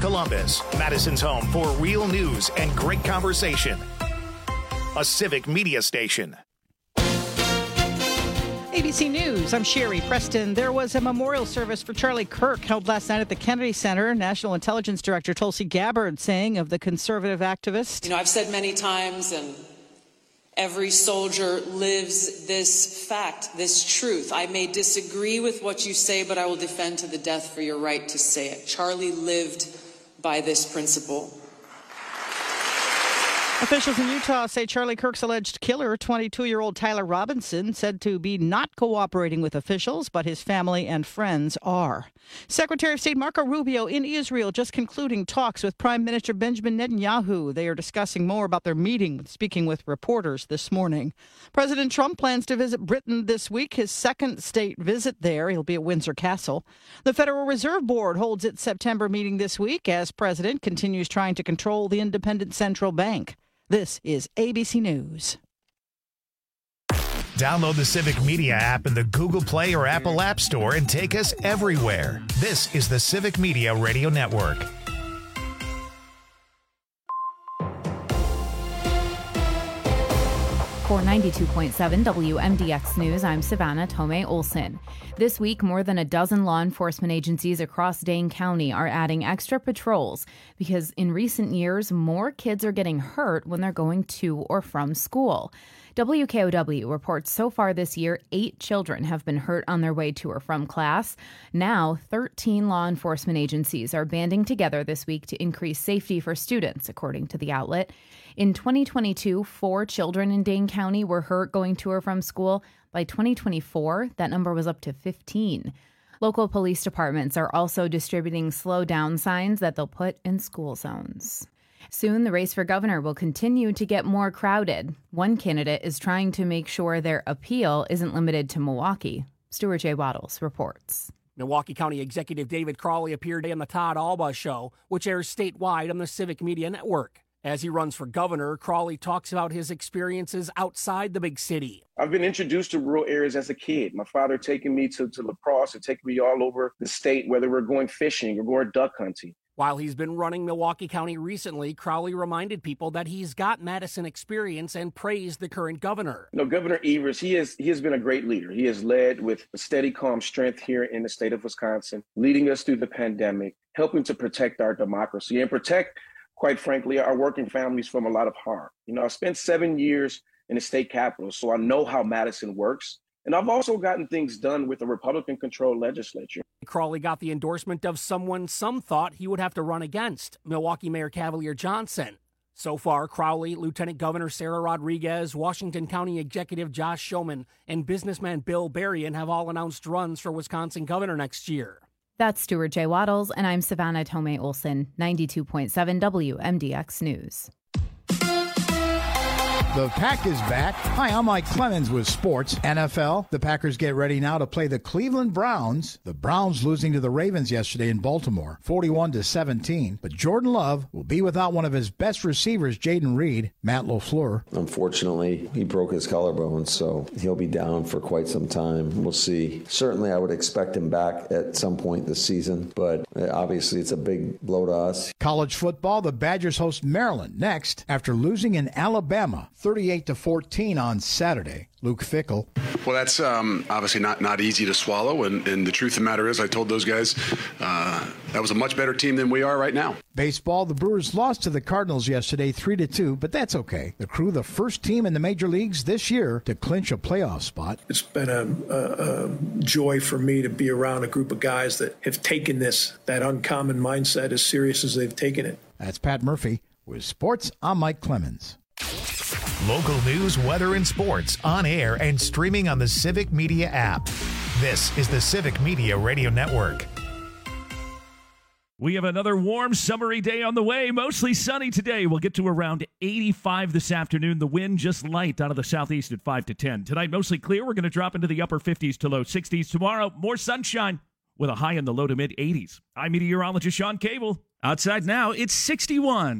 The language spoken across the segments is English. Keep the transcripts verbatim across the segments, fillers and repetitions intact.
Columbus, Madison's home for real news and great conversation. A Civic Media station. A B C News, I'm Sherry Preston. There was a memorial service for Charlie Kirk held last night at the Kennedy Center. National Intelligence Director Tulsi Gabbard saying of the conservative activist. You know, I've said many times, and every soldier lives this fact, this truth. I may disagree with what you say, but I will defend to the death for your right to say it. Charlie lived by this principle. Officials in Utah say Charlie Kirk's alleged killer, twenty-two-year-old Tyler Robinson, said to be not cooperating with officials, but his family and friends are. Secretary of State Marco Rubio in Israel just concluding talks with Prime Minister Benjamin Netanyahu. They are discussing more about their meeting, speaking with reporters this morning. President Trump plans to visit Britain this week, his second state visit there. He'll be at Windsor Castle. The Federal Reserve Board holds its September meeting this week as president continues trying to control the independent central bank. This is A B C News. Download the Civic Media app in the Google Play or Apple App Store and take us everywhere. This is the Civic Media Radio Network. For ninety-two point seven W M D X News, I'm Savannah Tomei Olson. This week, more than a dozen law enforcement agencies across Dane County are adding extra patrols because in recent years, more kids are getting hurt when they're going to or from school. W K O W reports so far this year, eight children have been hurt on their way to or from class. Now, thirteen law enforcement agencies are banding together this week to increase safety for students, according to the outlet. In twenty twenty-two, four children in Dane County were hurt going to or from school. By twenty twenty-four, that number was up to fifteen. Local police departments are also distributing slow down signs that they'll put in school zones. Soon, the race for governor will continue to get more crowded. One candidate is trying to make sure their appeal isn't limited to Milwaukee. Stuart J. Waddles reports. Milwaukee County Executive David Crawley appeared on the Todd Alba Show, which airs statewide on the Civic Media Network. As he runs for governor, Crawley talks about his experiences outside the big city. I've been introduced to rural areas as a kid. My father taking me to, to La Crosse and taking me all over the state, whether we're going fishing or going duck hunting. While he's been running Milwaukee County recently, Crawley reminded people that he's got Madison experience and praised the current governor. You know, Governor Evers, he, is, he has been a great leader. He has led with a steady, calm strength here in the state of Wisconsin, leading us through the pandemic, helping to protect our democracy and protect, quite frankly, our working families from a lot of harm. You know, I spent seven years in the state capitol, so I know how Madison works. And I've also gotten things done with a Republican-controlled legislature. Crawley got the endorsement of someone some thought he would have to run against, Milwaukee Mayor Cavalier Johnson. So far, Crawley, Lieutenant Governor Sarah Rodriguez, Washington County Executive Josh Schoeman, and businessman Bill Berrien have all announced runs for Wisconsin governor next year. That's Stuart J. Waddles, and I'm Savannah Tomei Olson, ninety-two point seven W M D X News. The Pack is back. Hi, I'm Mike Clemens with sports. N F L, the Packers get ready now to play the Cleveland Browns. The Browns losing to the Ravens yesterday in Baltimore, forty-one to seventeen. But Jordan Love will be without one of his best receivers, Jaden Reed. Matt LaFleur. Unfortunately, he broke his collarbone, so he'll be down for quite some time. We'll see. Certainly, I would expect him back at some point this season, but obviously it's a big blow to us. College football, the Badgers host Maryland next after losing in Alabama, thirty-eight to fourteen on Saturday. Luke Fickell. Well, that's um, obviously not, not easy to swallow, and, and the truth of the matter is I told those guys uh, that was a much better team than we are right now. Baseball, the Brewers lost to the Cardinals yesterday three to two, but that's okay. The Crew, the first team in the major leagues this year to clinch a playoff spot. It's been a, a, a joy for me to be around a group of guys that have taken this, that uncommon mindset, as serious as they've taken it. That's Pat Murphy. With sports, I'm Mike Clemens. Local news, weather, and sports on air and streaming on the Civic Media app. This is the Civic Media Radio Network. We have another warm, summery day on the way. Mostly sunny today. We'll get to around eighty-five this afternoon. The wind just light out of the southeast at five to ten. Tonight, mostly clear. We're going to drop into the upper fifties to low sixties. Tomorrow, more sunshine with a high in the low to mid eighties. I'm meteorologist Sean Cable. Outside now, it's sixty-one.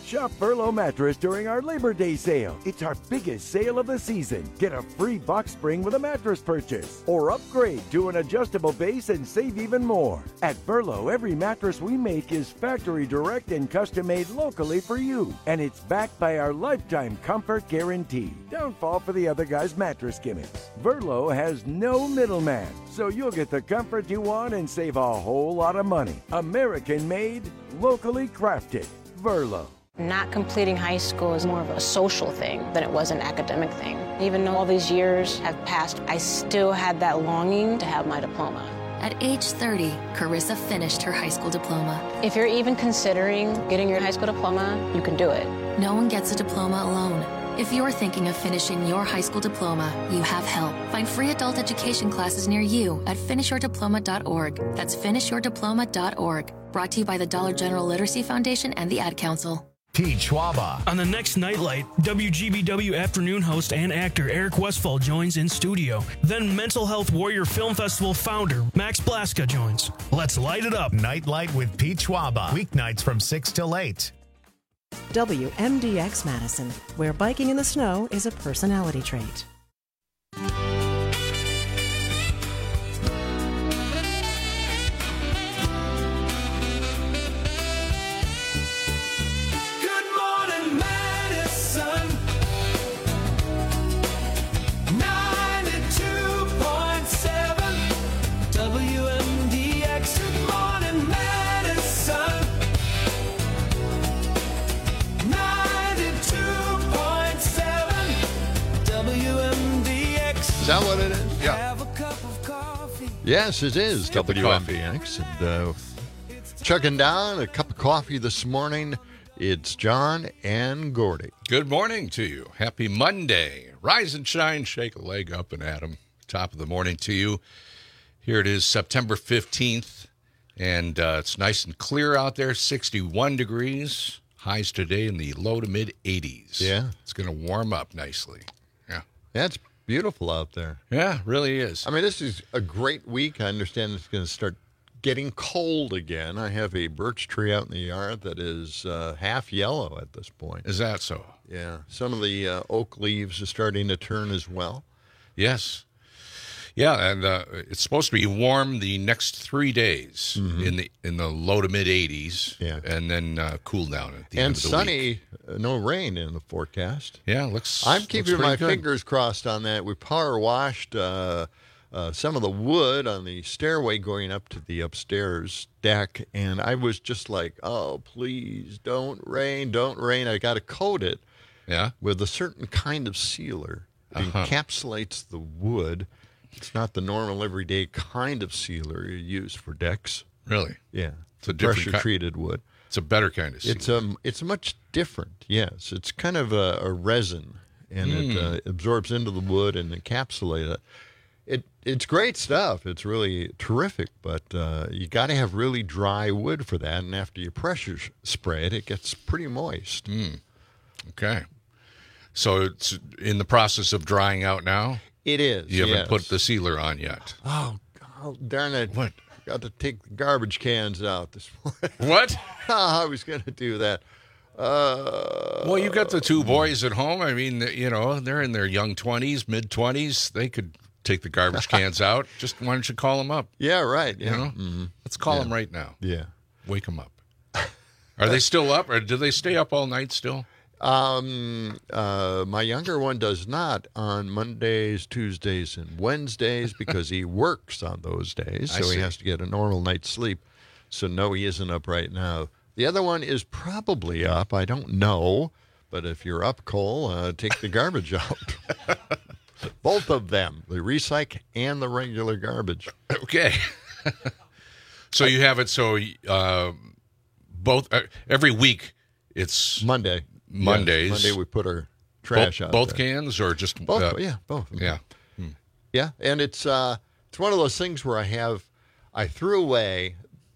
Shop Furlow Mattress during our Labor Day sale. It's our biggest sale of the season. Get a free box spring with a mattress purchase. Or upgrade to an adjustable base and save even more. At Furlow, every mattress we make is factory direct and custom made locally for you. And it's backed by our lifetime comfort guarantee. Don't fall for the other guy's mattress gimmicks. Furlow has no middleman, so you'll get the comfort you want and save a whole lot of money. American made, locally crafted. Furlow. Not completing high school is more of a social thing than it was an academic thing. Even though all these years have passed, I still had that longing to have my diploma. At age thirty, Carissa finished her high school diploma. If you're even considering getting your high school diploma, you can do it. No one gets a diploma alone. If you're thinking of finishing your high school diploma, you have help. Find free adult education classes near you at finish your diploma dot org. That's finish your diploma dot org. Brought to you by the Dollar General Literacy Foundation and the Ad Council. Pete Schwaba. On the next Nightlight, W G B W afternoon host and actor Eric Westfall joins in studio. Then Mental Health Warrior Film Festival founder Max Blaska joins. Let's light it up. Nightlight with Pete Schwaba. Weeknights from six till eight. W M D X Madison, where biking in the snow is a personality trait. Is that what it is? Yeah. Yes, it is W M D X. And uh, chugging down a cup of coffee this morning. It's John and Gordy. Good morning to you. Happy Monday. Rise and shine, shake a leg up and at 'em. Top of the morning to you. Here it is, September fifteenth, and uh, it's nice and clear out there, sixty-one degrees. Highs today in the low to mid eighties. Yeah. It's going to warm up nicely. Yeah. That's beautiful out there. Yeah, really is. I mean, this is a great week. I understand it's going to start getting cold again. I have a birch tree out in the yard that is uh, half yellow at this point. Is that so? Yeah. Some of the uh, oak leaves are starting to turn as well. Yes. Yeah, and uh, it's supposed to be warm the next three days mm-hmm. in the in the low to mid eighties, yeah. and then uh, cool down at the and end of the sunny, week. Uh, no rain in the forecast. Yeah, looks. I'm keeping looks my good. fingers crossed on that. We power washed uh, uh, some of the wood on the stairway going up to the upstairs deck, and I was just like, "Oh, please, don't rain, don't rain." I got to coat it, yeah, with a certain kind of sealer that uh-huh. encapsulates the wood. It's not the normal everyday kind of sealer you use for decks. Really? Yeah. It's a different pressure treated ki- wood. It's a better kind of sealer. It's um it's much different. Yes, it's kind of a, a resin, and mm. it uh, absorbs into the wood and encapsulates it. It it's great stuff. It's really terrific, but uh, you got to have really dry wood for that. And after you pressure spray it, it gets pretty moist. Mm. Okay. So it's in the process of drying out now? It is. You haven't yes. put the sealer on yet. Oh, oh darn it. What? Got to take the garbage cans out this morning. What? I was going to do that. Uh, well, you got the two boys at home. I mean, you know, they're in their young twenties, mid-twenties. They could take the garbage cans out. Just why don't you call them up? Yeah, right. Yeah. You know? Mm-hmm. Let's call yeah. them right now. Yeah. Wake them up. Are they still up, or do they stay up all night still? Um, uh, my younger one does not on Mondays, Tuesdays, and Wednesdays because he works on those days, so he has to get a normal night's sleep. So no, he isn't up right now. The other one is probably up. I don't know, but if you're up, Cole, uh, take the garbage out. Both of them, the recycle and the regular garbage. Okay. So you have it so uh, both uh, every week. It's Monday. Mondays. Yes, Monday we put our trash both, out. Both there. cans or just both? Uh, yeah, both. Yeah, hmm. yeah, and it's uh, it's one of those things where I have I threw away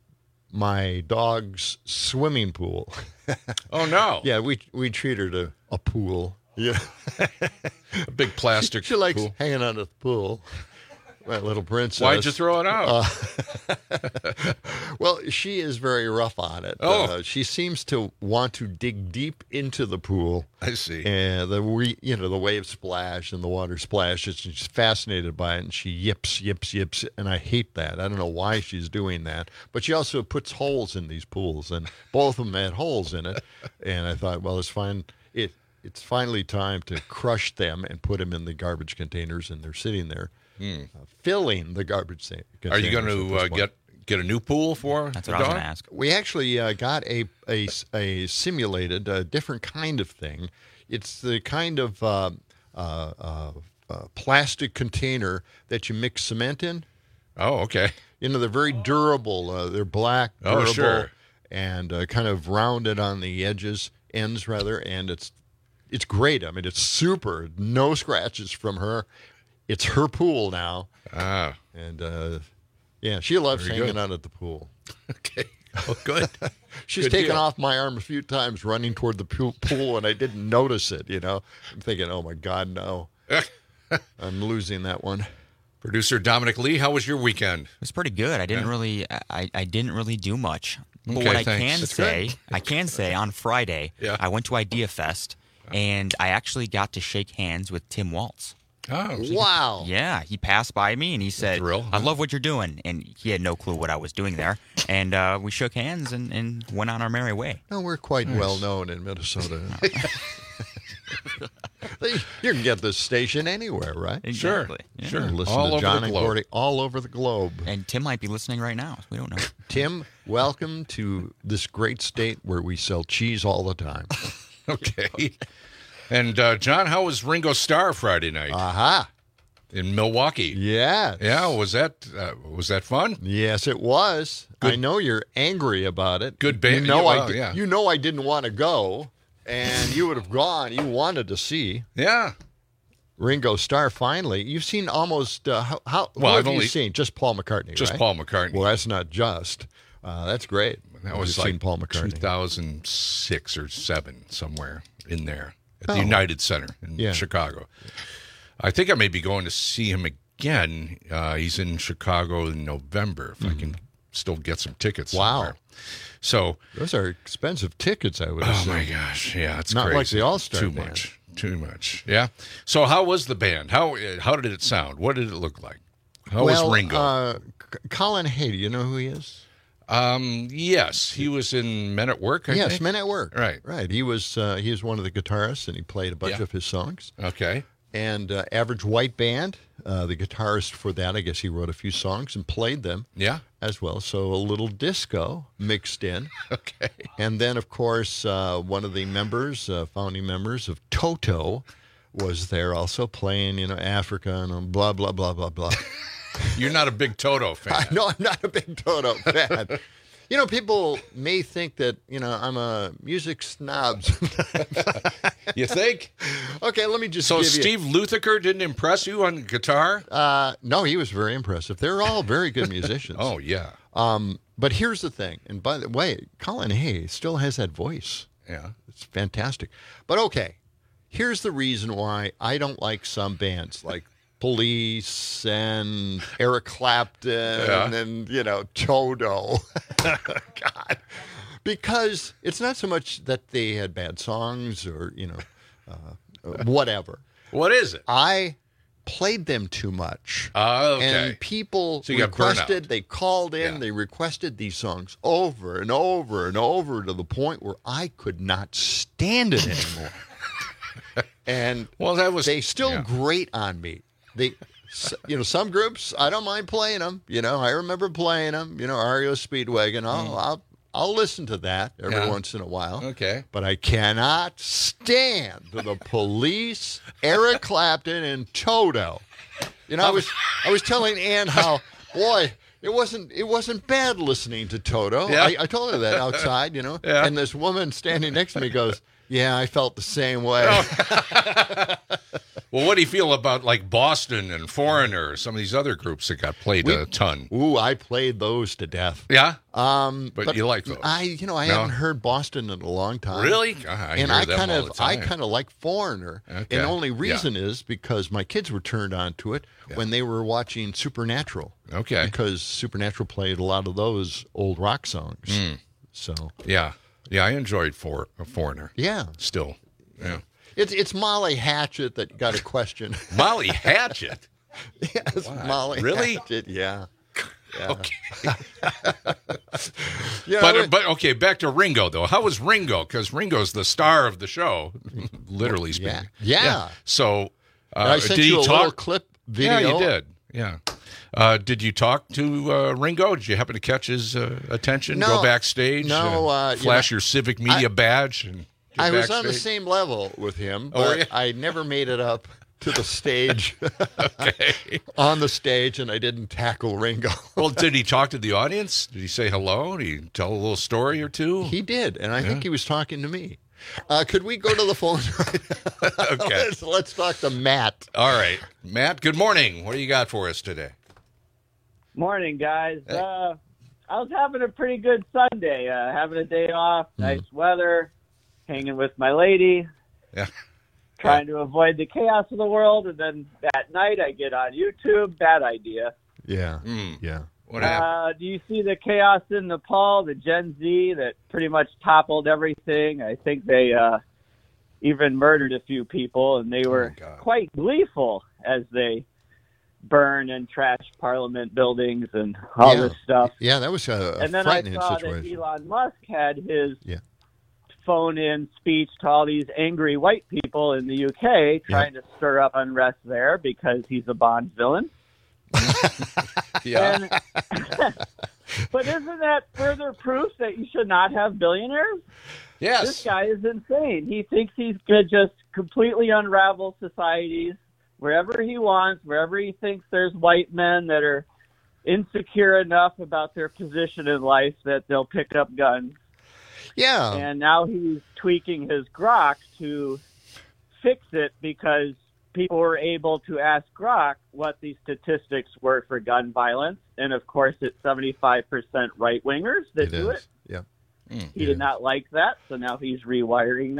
my dog's swimming pool. Oh no! Yeah, we we treat her to a pool. Yeah, a big plastic. She, she likes pool. hanging out at the pool. my little princess. Why'd you throw it out? Uh, well, she is very rough on it. Oh. Uh, she seems to want to dig deep into the pool. I see. And the we, you know, the waves splash and the water splashes, and she's fascinated by it, and she yips, yips, yips, and I hate that. I don't know why she's doing that. But she also puts holes in these pools, and both of them had holes in it. And I thought, well, it's fine. It it's finally time to crush them and put them in the garbage containers, and they're sitting there. Hmm. Uh, filling the garbage sa- Are you going containers to at uh, this point. get get a new pool for That's the what I was dog? going to ask. We actually uh, got a, a, a simulated, a different kind of thing. It's the kind of uh, uh, uh, uh, plastic container that you mix cement in. Oh, okay. You know, they're very durable. Uh, they're black, Oh, durable, sure. and uh, kind of rounded on the edges, ends rather, and it's it's great. I mean, it's super. No scratches from her. It's her pool now. Ah. And, uh, yeah, she loves Very hanging good. out at the pool. Okay. Oh, good. She's Good taken deal. off my arm a few times running toward the pool, pool, and I didn't notice it, you know. I'm thinking, oh, my God, no. I'm losing that one. Producer Dominic Lee, how was your weekend? It was pretty good. I didn't Yeah. really, I, I didn't really do much. But Okay, what I thanks. can That's say, good. I can say on Friday, Yeah. I went to Idea Fest, and I actually got to shake hands with Tim Waltz. Oh, Wow. Yeah, he passed by me and he said, thrill, I huh? love what you're doing. And he had no clue what I was doing there. And uh, we shook hands and, and went on our merry way. No, we're quite Nice. well known in Minnesota. You can get this station anywhere, right? Exactly. Yeah. Sure. Listen All to over John the and globe. Gordy all over the globe. And Tim might be listening right now. We don't know. Tim, welcome to this great state where we sell cheese all the time. Okay. And uh, John, how was Ringo Starr Friday night Aha. in Milwaukee? Yes. Yeah, was that uh, was that fun? Yes, it was. Good- I know you're angry about it. Good band- You know, yeah, I well, di- yeah. you know I didn't want to go, and you would have gone. You wanted to see Yeah. Ringo Starr finally. You've seen almost, uh, how, how who Well, have I've you only- seen? Just Paul McCartney, Just right? Paul McCartney. Well, that's not just. Uh, that's great. That was You've like seen Paul McCartney. two thousand six or seven, somewhere in there at Oh. the United Center in Yeah. Chicago. I think I may be going to see him again. Uh, he's in Chicago in November, if I can still get some tickets. Mm-hmm. Wow. somewhere. So, Those are expensive tickets, I would oh assume. my gosh, yeah, it's Not crazy. like the All-Star Too band. much, too much. Yeah. So, how was the band? How uh, how did it sound? What did it look like? How well, was Ringo? Uh, C- Colin Hay, do you know who he is? um, yes, he was in Men at Work. I yes, think? Men at Work. Right. Right. He was uh, he was one of the guitarists, and he played a bunch Yeah. of his songs. Okay. And uh, Average White Band, uh, the guitarist for that, I guess he wrote a few songs and played them Yeah. as well. So a little disco mixed in. Okay. And then, of course, uh, one of the members, uh, founding members of Toto, was there also playing, you know, Africa and blah, blah, blah, blah, blah. You're not a big Toto fan. I know I'm not a big Toto fan. You know, people may think that, you know, I'm a music snob. You think? Okay, let me just So give you... Steve Lukather didn't impress you on guitar? Uh, no, he was very impressive. They're all very good musicians. Oh, yeah. Um, but here's the thing, and by the way, Colin Hay still has that voice. Yeah. It's fantastic. But okay, here's the reason why I don't like some bands like Police and Eric Clapton Yeah. and, you know, Toto. God. Because it's not so much that they had bad songs or, you know, uh, whatever. What is it? I played them too much. Oh, okay. And people So you got burnt requested, out. they called in, Yeah. they requested these songs over and over and over to the point where I could not stand it anymore. And Well, that was they still yeah. grate on me. They, s- you know, some groups, I don't mind playing them. You know, I remember playing them, you know, R E O Speedwagon. I'll, I'll, I'll listen to that every Mm. Yeah. once in a while. Okay. But I cannot stand the Police, Eric Clapton, and Toto. You know, I was I was telling Ann how, boy, it wasn't it wasn't bad listening to Toto. Yeah. I, I told her that outside, you know. Yeah. And this woman standing next to me goes, "Yeah, I felt the same way." Well, what do you feel about like Boston and Foreigner, some of these other groups that got played We- a ton? Ooh, I played those to death. Yeah? Um, But you like those? I, you know, I No? haven't heard Boston in a long time. Really? I and hear I them kind all of, the I time. kind of like Foreigner. Okay. And the only Yeah. reason is because my kids were turned on to it when they were watching Supernatural. Okay. Because Supernatural played a lot of those old rock songs. Mm. So Yeah. Yeah, I enjoyed for, a Foreigner. yeah, Still. Yeah. it's it's Molly Hatchet that got a question. Molly Hatchet? Yes, Wow. Molly. Really? Hatchet, yeah. Yeah. Okay. Yeah, but, we- but okay, back to Ringo, though. How was Ringo? Because Ringo's the star of the show, literally speaking. Yeah. Yeah. So, uh, I sent did you he a talk? little clip video. Yeah, you did. Yeah. Uh, did you talk to uh, Ringo? Did you happen to catch his uh, attention? No. Go backstage? No, uh, you flash know, your civic media I- badge? And get I was on the backstage? same level with him, Oh, but yeah. I never made it up to the stage Okay. on the stage, and I didn't tackle Ringo. Well, did he talk to the audience? Did he say hello? Did he tell a little story or two? He did, and I Yeah. think he was talking to me. Uh, could we go to the phone right now? Okay. let's, let's talk to Matt. All right. Matt, good morning. What do you got for us today? Morning, guys. Uh, I was having a pretty good Sunday. Uh, having a day off, nice weather, hanging with my lady, Yeah. trying to avoid the chaos of the world. And then that night I get on YouTube. Bad idea. Yeah, Mm. yeah. What happened? Uh, do you see the chaos in Nepal, the Gen Z that pretty much toppled everything? I think they uh, even murdered a few people, and they were quite gleeful as they burn and trash parliament buildings and all Yeah. this stuff. Yeah, that was a, a And then I frightening saw situation. that Elon Musk had his Yeah. phone-in speech to all these angry white people in the U K, trying to stir up unrest there because he's a Bond villain. Yeah. And, but isn't that further proof that you should not have billionaires? Yes. This guy is insane. He thinks he's going to just completely unravel societies wherever he wants, wherever he thinks there's white men that are insecure enough about their position in life that they'll pick up guns. Yeah. And now he's tweaking his Grok to fix it because people were able to ask Grok what the statistics were for gun violence. And of course, it's seventy-five percent right wingers that It do is. it. Yeah. He did not like that, so now he's rewiring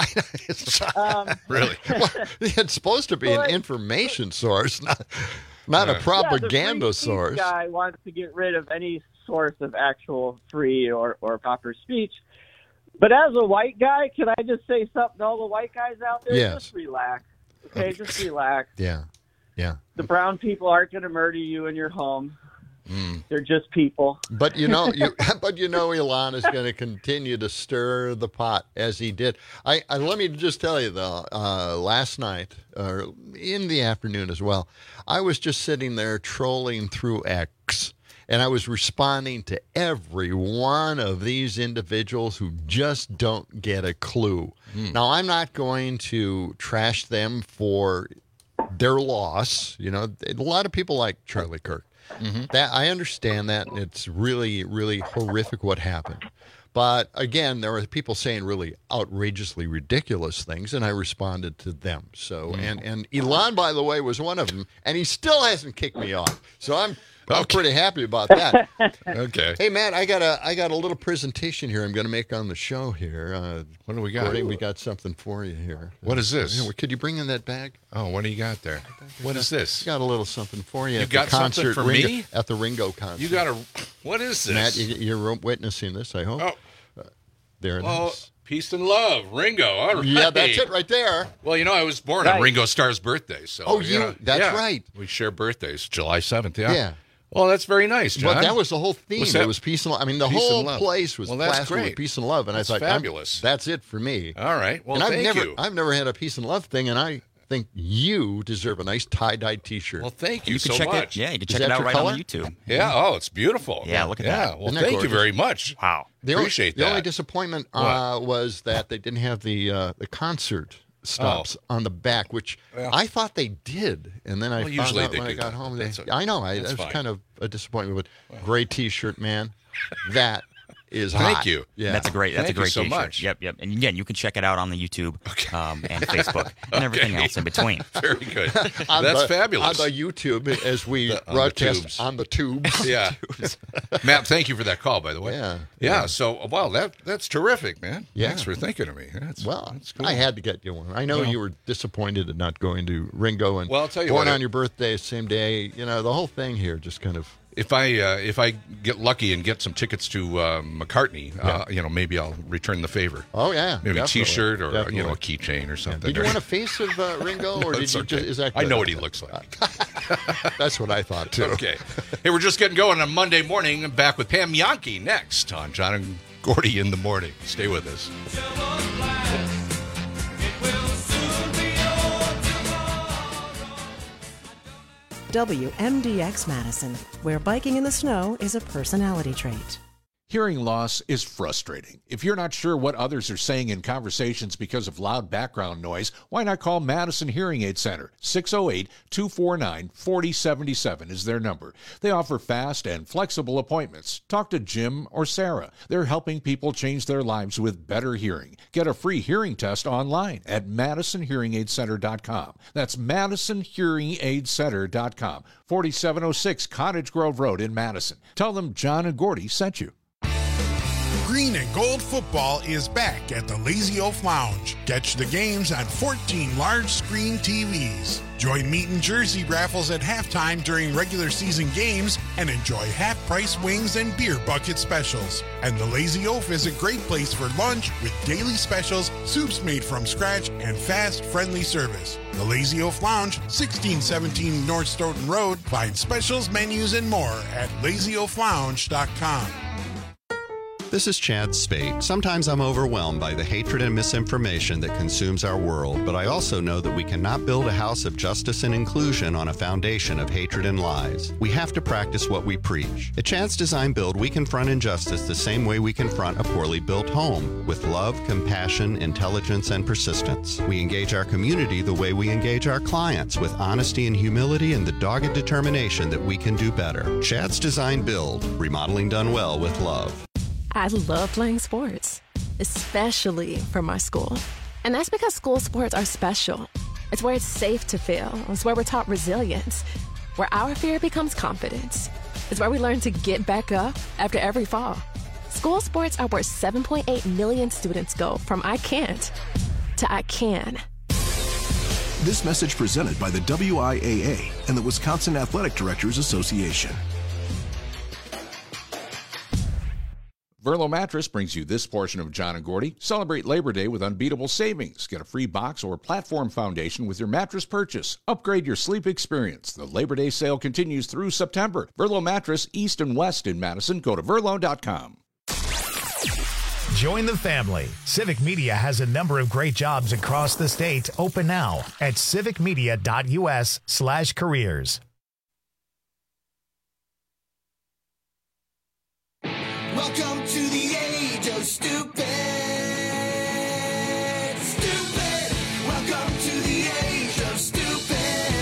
that. um, Really? Well, it's supposed to be Well, an I- information source, not, not a yeah, propaganda the free speech source. guy wants to get rid of any source of actual free or, or proper speech. But as a white guy, can I just say something to all the white guys out there? Yes. Just relax. Okay, just relax. Yeah. Yeah. The brown people aren't going to murder you in your home. Mm. They're just people. But you know, you, but you know, Elon is going to continue to stir the pot as he did. I, I let me just tell you though, uh, last night or in the afternoon as well, I was just sitting there trolling through X, and I was responding to every one of these individuals who just don't get a clue. Mm. Now, I'm not going to trash them for their loss. You know, a lot of people like Charlie Kirk. Mm-hmm. That I understand that, and it's really, really horrific what happened. But again, there were people saying really outrageously ridiculous things, and I responded to them. So, Mm. and and Elon, by the way, was one of them, and he still hasn't kicked me off. So I'm I'm pretty happy about that. Okay. Hey, man, I got a I got a little presentation here I'm going to make on the show here. Uh, what do we got? Gordy, we got something for you here. What is this? Uh, could you bring in that bag? Oh, what do you got there? What is this? Got a little something for you. You at got the something concert, for Ringo, me? at the Ringo concert. You got a. What is this? Matt, you, you're witnessing this, I hope. Oh. Uh, there it Well, is. peace and love, Ringo. All right. Yeah, that's it right there. Well, you know, I was born Right. on Ringo Starr's birthday, so. Oh, you- know, that's yeah. right. We share birthdays, July seventh. Yeah. Yeah. Well, that's very nice, John. Well, that was the whole theme. Was that- It was peace and love. I mean, the Peace whole and love. place was Well, that's plastered with great. peace and love, and That's I thought, I'm- fabulous. that's it for me. All right. Well, and I've thank never, you. I've never had a peace and love thing, and I think you deserve a nice tie-dye T-shirt. Well, thank you, You can so check it- much. yeah, you can Is check that it out your right on color? YouTube. Yeah. Oh, it's beautiful. Yeah, look at yeah. that. Well, Isn't that thank you gorgeous? very much. Wow. The only- Appreciate the that. only disappointment uh, was that they didn't have the uh, the concert stops on the back, which Well. I thought they did, and then I Well, found usually out they when I do got that. home. They, That's a- I know, I, that's that was fine. kind of a disappointment. But gray T-shirt, man, that is hot. Thank you. Yeah. That's a great. That's Thank a great you so T-shirt. much. Yep, yep. And again, you can check it out on the YouTube okay. um, and Facebook and everything Okay. else in between. Very good. On That's the, fabulous. On the YouTube, as we The- on the broadcast tubes. on the tubes. Yeah. Matt, thank you for that call, by the way. Yeah. Yeah. Yeah. So, wow, that that's terrific, man. Yeah. Thanks for thinking of me. That's, Well, that's cool. I had to get you one. I know Well- you were disappointed at not going to Ringo and Well, I'll tell you born what, on it- your birthday, same day. You know, the whole thing here just kind of. If I uh, if I get lucky and get some tickets to uh, McCartney, uh, you know, maybe I'll return the favor. Oh yeah, Maybe a definitely, T-shirt or definitely. you know a keychain or something. Did you want a face of uh, Ringo, or No, did it's you okay. just? Is that? I good? know what he looks like. That's what I thought too. Okay. Hey, we're just getting going on Monday morning. Back with Pam Yankee next on John and Gordy in the morning. Stay with us. W M D X Madison, where biking in the snow is a personality trait. Hearing loss is frustrating. If you're not sure what others are saying in conversations because of loud background noise, why not call Madison Hearing Aid Center? six oh eight, two four nine, four oh seven seven is their number. They offer fast and flexible appointments. Talk to Jim or Sarah. They're helping people change their lives with better hearing. Get a free hearing test online at madison hearing aid center dot com. That's madison hearing aid center dot com. forty-seven oh six Cottage Grove Road in Madison. Tell them John and Gordy sent you. Green and Gold football is back at the Lazy Oaf Lounge. Catch the games on fourteen large screen T Vs. Join meat and jersey raffles at halftime during regular season games and enjoy half-price wings and beer bucket specials. And the Lazy Oaf is a great place for lunch with daily specials, soups made from scratch, and fast, friendly service. The Lazy Oaf Lounge, sixteen seventeen North Stoughton Road. Find specials, menus, and more at lazy oaf lounge dot com. This is Chad Spate. Sometimes I'm overwhelmed by the hatred and misinformation that consumes our world, but I also know that we cannot build a house of justice and inclusion on a foundation of hatred and lies. We have to practice what we preach. At Chad's Design Build, we confront injustice the same way we confront a poorly built home, with love, compassion, intelligence, and persistence. We engage our community the way we engage our clients, with honesty and humility and the dogged determination that we can do better. Chad's Design Build, remodeling done well with love. I love playing sports, especially for my school. And that's because school sports are special. It's where it's safe to fail. It's where we're taught resilience, where our fear becomes confidence. It's where we learn to get back up after every fall. School sports are where seven point eight million students go from I can't to I can. This message presented by the W I A A and the Wisconsin Athletic Directors Association. Verlo Mattress brings you this portion of John and Gordy. Celebrate Labor Day with unbeatable savings. Get a free box or platform foundation with your mattress purchase. Upgrade your sleep experience. The Labor Day sale continues through September. Verlo Mattress, East and West in Madison. Go to verlo dot com. Join the family. Civic Media has a number of great jobs across the state. Open now at civic media dot u s slash careers. Welcome to the age of stupid. Stupid. Welcome to the age of stupid.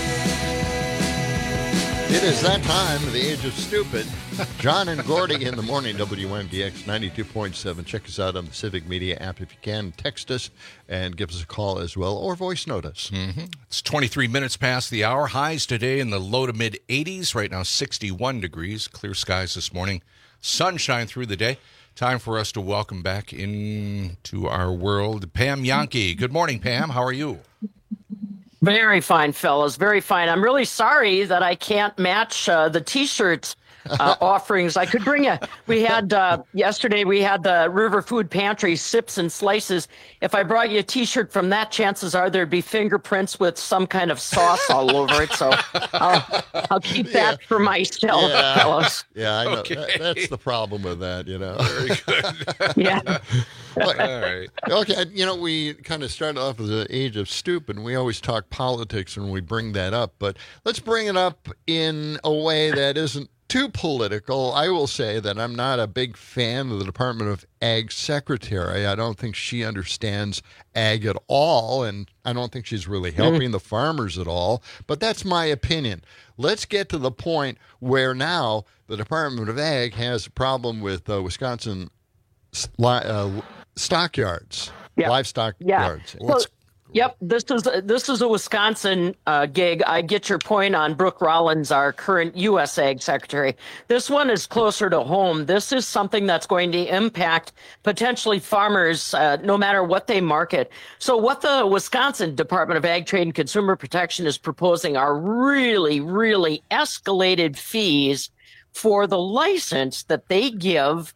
It is that time, the age of stupid. John and Gordy in the morning, W M D X ninety-two point seven. Check us out on the Civic Media app if you can. Text us and give us a call as well, or voice note us. Mm-hmm. It's twenty-three minutes past the hour. Highs today in the low to mid eighties. Right now, sixty-one degrees. Clear skies this morning. Sunshine through the day. Time for us to welcome back into our world Pam Yankee. Good morning, Pam. How are you? Very fine, fellas. Very fine. I'm really sorry that I can't match uh, the T-shirt uh, offerings. I could bring you. We had uh, yesterday. We had the River Food Pantry Sips and Slices. If I brought you a T-shirt from that, chances are there'd be fingerprints with some kind of sauce all over it. So I'll, I'll keep that yeah. for myself, yeah. fellas. Yeah, I know. Okay. That, that's the problem with that, you know. Very good. Yeah. But, all right. Okay, you know, we kind of started off with the age of stupid, and we always talk politics when we bring that up. But let's bring it up in a way that isn't too political. I will say that I'm not a big fan of the Department of Ag Secretary. I don't think she understands ag at all, and I don't think she's really helping mm. the farmers at all. But that's my opinion. Let's get to the point where now the Department of Ag has a problem with uh, Wisconsin uh, stockyards, yeah. livestock yeah. yards. Well, yep, this is this is a Wisconsin uh, gig. I get your point on Brooke Rollins, our current U S Ag Secretary. This one is closer to home. This is something that's going to impact potentially farmers, uh, no matter what they market. So what the Wisconsin Department of Ag, Trade, and Consumer Protection is proposing are really, really escalated fees for the license that they give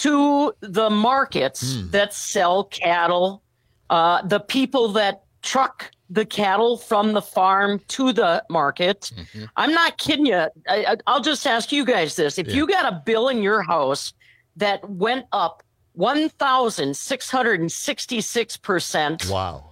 to the markets mm. that sell cattle, uh, the people that truck the cattle from the farm to the market. Mm-hmm. I'm not kidding you. I, I'll just ask you guys this. If yeah. you got a bill in your house that went up one thousand six hundred sixty-six percent. Wow.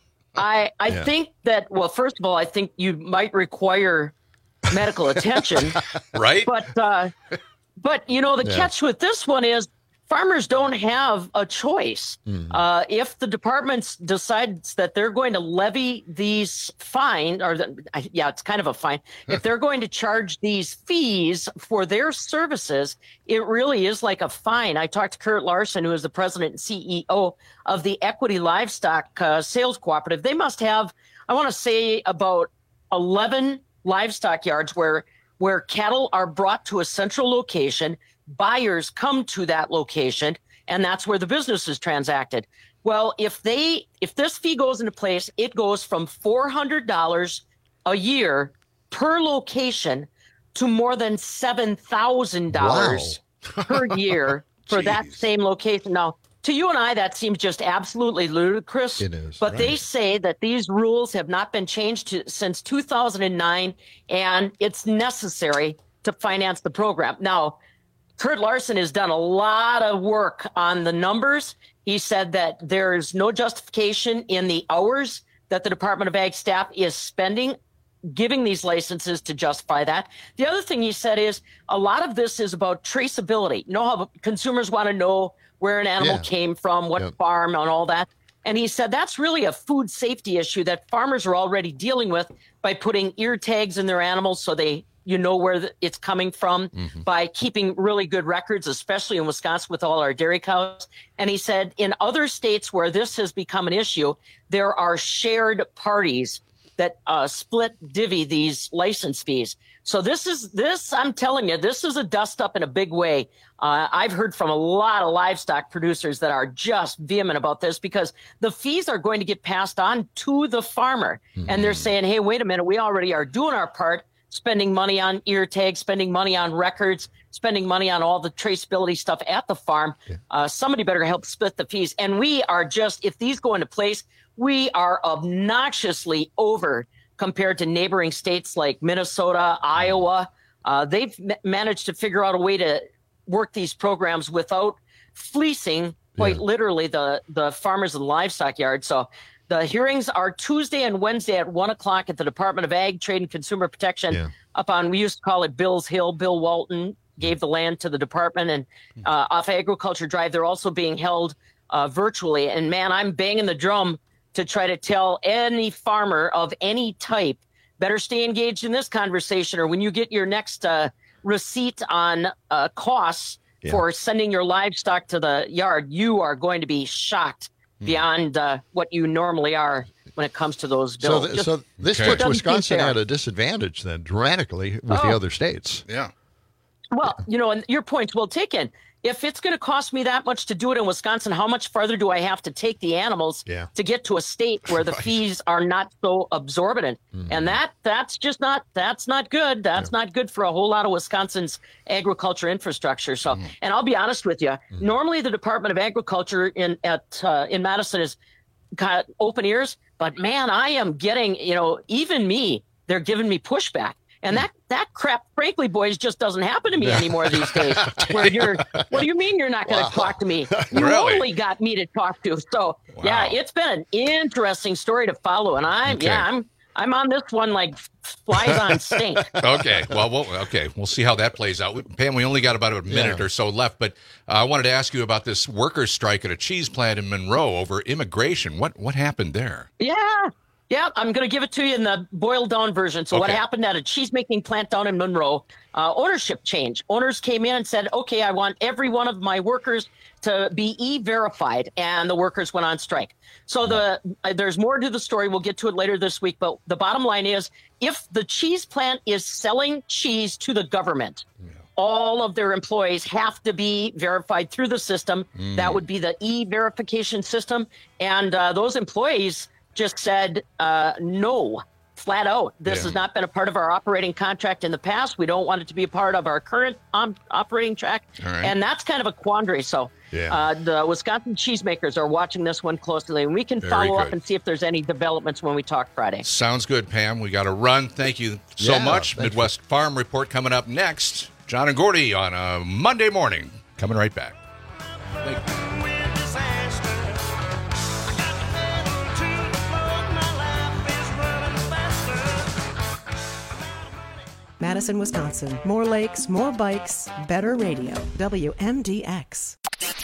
I, I yeah. think that, well, first of all, I think you might require medical attention. Right. But, uh, but you know, the yeah. catch with this one is farmers don't have a choice. Mm. Uh, if the department decides that they're going to levy these fine, or the, yeah, it's kind of a fine. If they're going to charge these fees for their services, it really is like a fine. I talked to Kurt Larson, who is the president and C E O of the Equity Livestock uh, Sales Cooperative. They must have, I want to say, about eleven livestock yards where where cattle are brought to a central location. Buyers come to that location, and that's where the business is transacted. Well, if they if this fee goes into place, it goes from four hundred dollars a year per location to more than seven thousand dollars wow. per year for that same location. Now, to you and I, that seems just absolutely ludicrous. It is. But right. they say that these rules have not been changed to, since two thousand nine, and it's necessary to finance the program. Now, Kurt Larson has done a lot of work on the numbers. He said that there's no justification in the hours that the Department of Ag staff is spending giving these licenses to justify that. The other thing he said is a lot of this is about traceability. You know how consumers want to know where an animal yeah. came from, what yep. farm, and all that. And he said that's really a food safety issue that farmers are already dealing with by putting ear tags in their animals so they you know where the, it's coming from, mm-hmm. by keeping really good records, especially in Wisconsin with all our dairy cows. And he said in other states where this has become an issue, there are shared parties that uh, split divvy these license fees. So this is this, I'm telling you, this is a dust up in a big way. Uh, I've heard from a lot of livestock producers that are just vehement about this because the fees are going to get passed on to the farmer. Mm-hmm. And they're saying, hey, wait a minute, we already are doing our part, spending money on ear tags, spending money on records, spending money on all the traceability stuff at the farm. Yeah. Uh, somebody better help split the fees. And we are just, if these go into place, we are obnoxiously over compared to neighboring states like Minnesota, Iowa. Uh, they've m- managed to figure out a way to work these programs without fleecing, quite yeah. literally, the, the farmers and livestock yards. So the hearings are Tuesday and Wednesday at one o'clock at the Department of Ag, Trade, and Consumer Protection yeah. up on, we used to call it Bill's Hill. Bill Walton gave the land to the department, and uh, off Agriculture Drive, they're also being held uh, virtually. And man, I'm banging the drum to try to tell any farmer of any type, better stay engaged in this conversation, or when you get your next uh, receipt on uh, costs yeah. for sending your livestock to the yard, you are going to be shocked beyond uh, what you normally are when it comes to those bills. So, th- so this okay. puts Wisconsin at a disadvantage then dramatically with oh. the other states. Yeah. Well, you know, and your point's well taken. If it's going to cost me that much to do it in Wisconsin, how much farther do I have to take the animals yeah. to get to a state where the right. fees are not so absorbent? Mm-hmm. And that that's just not that's not good. That's yeah. not good for a whole lot of Wisconsin's agriculture infrastructure. So, mm-hmm. and I'll be honest with you, mm-hmm. normally the Department of Agriculture in at uh, in Madison is got open ears, but man, I am getting, you know, even me, they're giving me pushback. And that, that crap, frankly, boys, just doesn't happen to me anymore these days. Where you're, what do you mean you're not going to wow. talk to me? You really? Only got me to talk to. So wow. yeah, it's been an interesting story to follow, and I'm okay. yeah, I'm I'm on this one like flies on stink. Okay, well, we'll, okay, we'll see how that plays out. Pam, we only got about a minute yeah. or so left, but uh, I wanted to ask you about this workers' strike at a cheese plant in Monroe over immigration. What what happened there? Yeah. Yeah, I'm going to give it to you in the boiled down version. So Okay. what happened at a cheese-making plant down in Monroe, uh, ownership change. Owners came in and said, okay, I want every one of my workers to be E-verified, and the workers went on strike. So the uh, there's more to the story. We'll get to it later this week, but the bottom line is if the cheese plant is selling cheese to the government, all of their employees have to be verified through the system. Mm. That would be the E-verification system, and uh, those employees just said uh, no, flat out. This Yeah. has not been a part of our operating contract in the past. We don't want it to be a part of our current um, operating track. All right. And that's kind of a quandary. So Yeah. uh, the Wisconsin cheesemakers are watching this one closely, and we can Very follow up good. and see if there's any developments when we talk Friday. Sounds good, Pam. We got to run. Thank you so Yeah, much. thank Midwest Farm Report coming up next. John and Gordy on a Monday morning. Coming right back. Madison, Wisconsin. More lakes, more bikes, better radio. W M D X.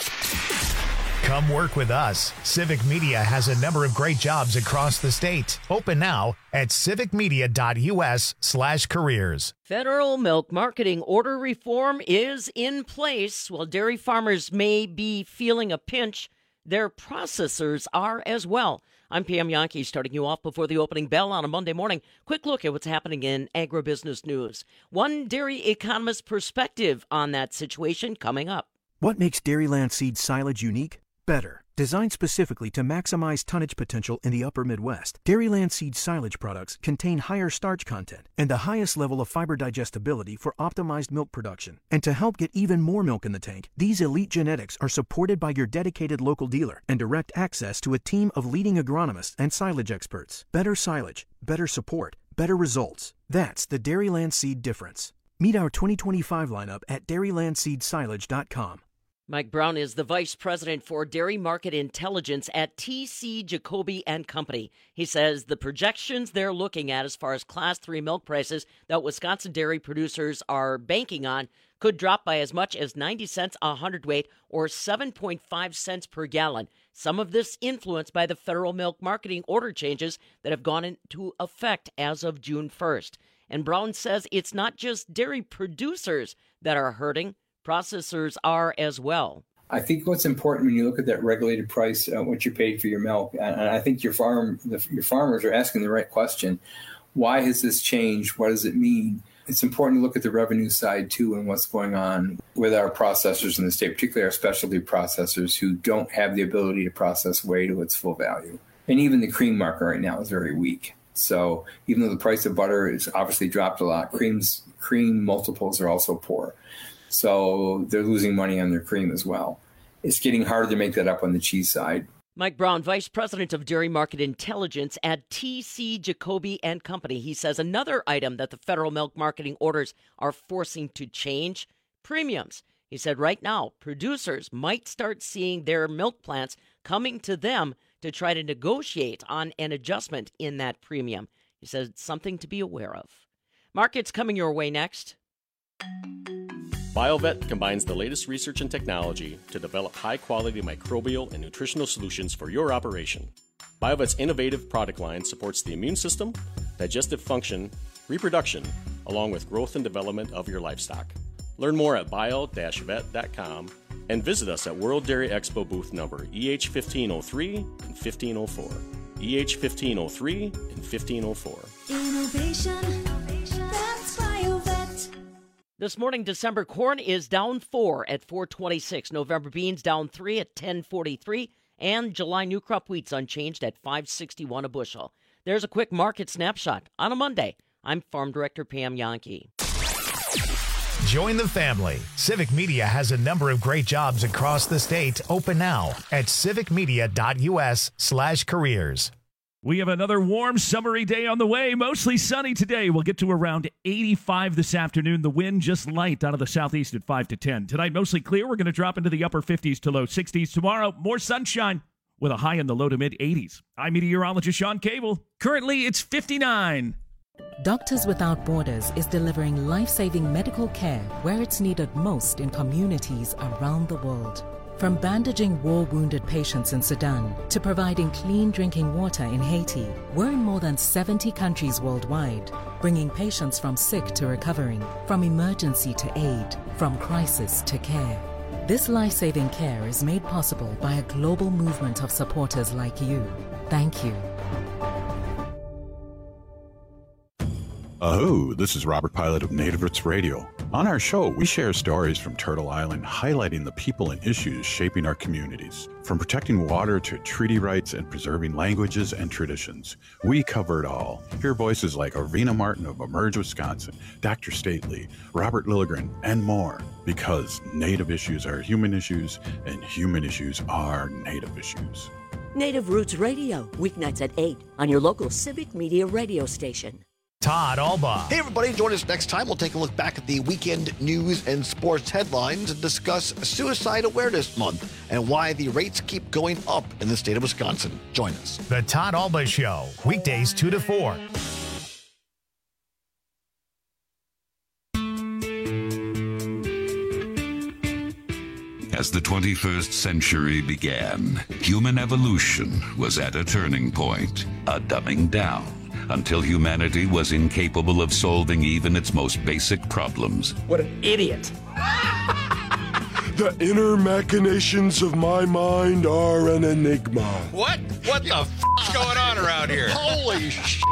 Come work with us. Civic Media has a number of great jobs across the state. Open now at civicmedia.us slash careers. Federal milk marketing order reform is in place. While dairy farmers may be feeling a pinch, their processors are as well. I'm Pam Yankee, starting you off before the opening bell on a Monday morning. Quick look at what's happening in agribusiness news. One dairy economist perspective on that situation coming up. What makes Dairyland Seed silage unique? Better. Designed specifically to maximize tonnage potential in the upper Midwest, Dairyland Seed silage products contain higher starch content and the highest level of fiber digestibility for optimized milk production. And to help get even more milk in the tank, these elite genetics are supported by your dedicated local dealer and direct access to a team of leading agronomists and silage experts. Better silage, better support, better results. That's the Dairyland Seed difference. Meet our twenty twenty-five lineup at dairyland seed silage dot com. Mike Brown is the vice president for dairy market intelligence at T C Jacoby and Company. He says the projections they're looking at as far as class three milk prices that Wisconsin dairy producers are banking on could drop by as much as ninety cents a hundredweight or seven point five cents per gallon. Some of this influenced by the federal milk marketing order changes that have gone into effect as of June first. And Brown says it's not just dairy producers that are hurting. Processors are as well. I think what's important when you look at that regulated price, uh, what you paid for your milk, and I think your farm, the, your farmers are asking the right question. Why has this changed? What does it mean? It's important to look at the revenue side too and what's going on with our processors in the state, particularly our specialty processors who don't have the ability to process whey to its full value. And even the cream market right now is very weak. So even though the price of butter is obviously dropped a lot, creams, cream multiples are also poor. So they're losing money on their cream as well. It's getting harder to make that up on the cheese side. Mike Brown, Vice President of Dairy Market Intelligence at T C Jacoby and Company. He says another item that the federal milk marketing orders are forcing to change, premiums. He said right now, producers might start seeing their milk plants coming to them to try to negotiate on an adjustment in that premium. He says it's something to be aware of. Markets coming your way next. BioVet combines the latest research and technology to develop high-quality microbial and nutritional solutions for your operation. BioVet's innovative product line supports the immune system, digestive function, reproduction, along with growth and development of your livestock. Learn more at bio dash vet dot com and visit us at World Dairy Expo booth number E H fifteen oh three and fifteen oh four. E H fifteen oh three and fifteen oh four. Innovation, that's BioVet. This morning, December corn is down four at four twenty-six. November beans down three at ten forty-three. And July new crop wheat's unchanged at five sixty-one a bushel. There's a quick market snapshot on a Monday. I'm Farm Director Pam Yankee. Join the family. Civic Media has a number of great jobs across the state. Open now at civicmedia.us slash careers. We have another warm, summery day on the way. Mostly sunny today. We'll get to around eighty-five this afternoon. The wind just light out of the southeast at five to ten. Tonight, mostly clear. We're going to drop into the upper fifties to low sixties. Tomorrow, more sunshine with a high in the low to mid eighties. I'm meteorologist Sean Cable. Currently, it's fifty-nine. Doctors Without Borders is delivering life-saving medical care where it's needed most in communities around the world. From bandaging war-wounded patients in Sudan to providing clean drinking water in Haiti, we're in more than seventy countries worldwide, bringing patients from sick to recovering, from emergency to aid, from crisis to care. This life-saving care is made possible by a global movement of supporters like you. Thank you. Aho, this is Robert Pilot of Native Roots Radio. On our show, we share stories from Turtle Island highlighting the people and issues shaping our communities. From protecting water to treaty rights and preserving languages and traditions, we cover it all. Hear voices like Arena Martin of Emerge, Wisconsin, Doctor Stately, Robert Lilligren, and more. Because Native issues are human issues, and human issues are Native issues. Native Roots Radio, weeknights at eight on your local Civic Media radio station. Todd Alba. Hey, everybody. Join us next time. We'll take a look back at the weekend news and sports headlines and discuss Suicide Awareness Month and why the rates keep going up in the state of Wisconsin. Join us. The Todd Alba Show, weekdays two to four. As the twenty-first century began, human evolution was at a turning point, a dumbing down, until humanity was incapable of solving even its most basic problems. What an idiot. The inner machinations of my mind are an enigma. What? What the f*** is going on around here? Holy shit.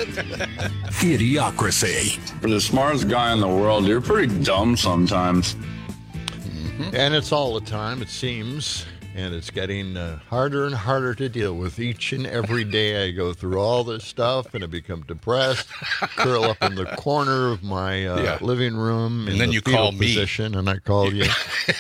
Idiocracy. For the smartest guy in the world, you're pretty dumb sometimes. Mm-hmm. And it's all the time, it seems. And it's getting uh, harder and harder to deal with. Each and every day I go through all this stuff and I become depressed, curl up in the corner of my uh, Yeah. living room in And then the you fetal call me. position, and I call you.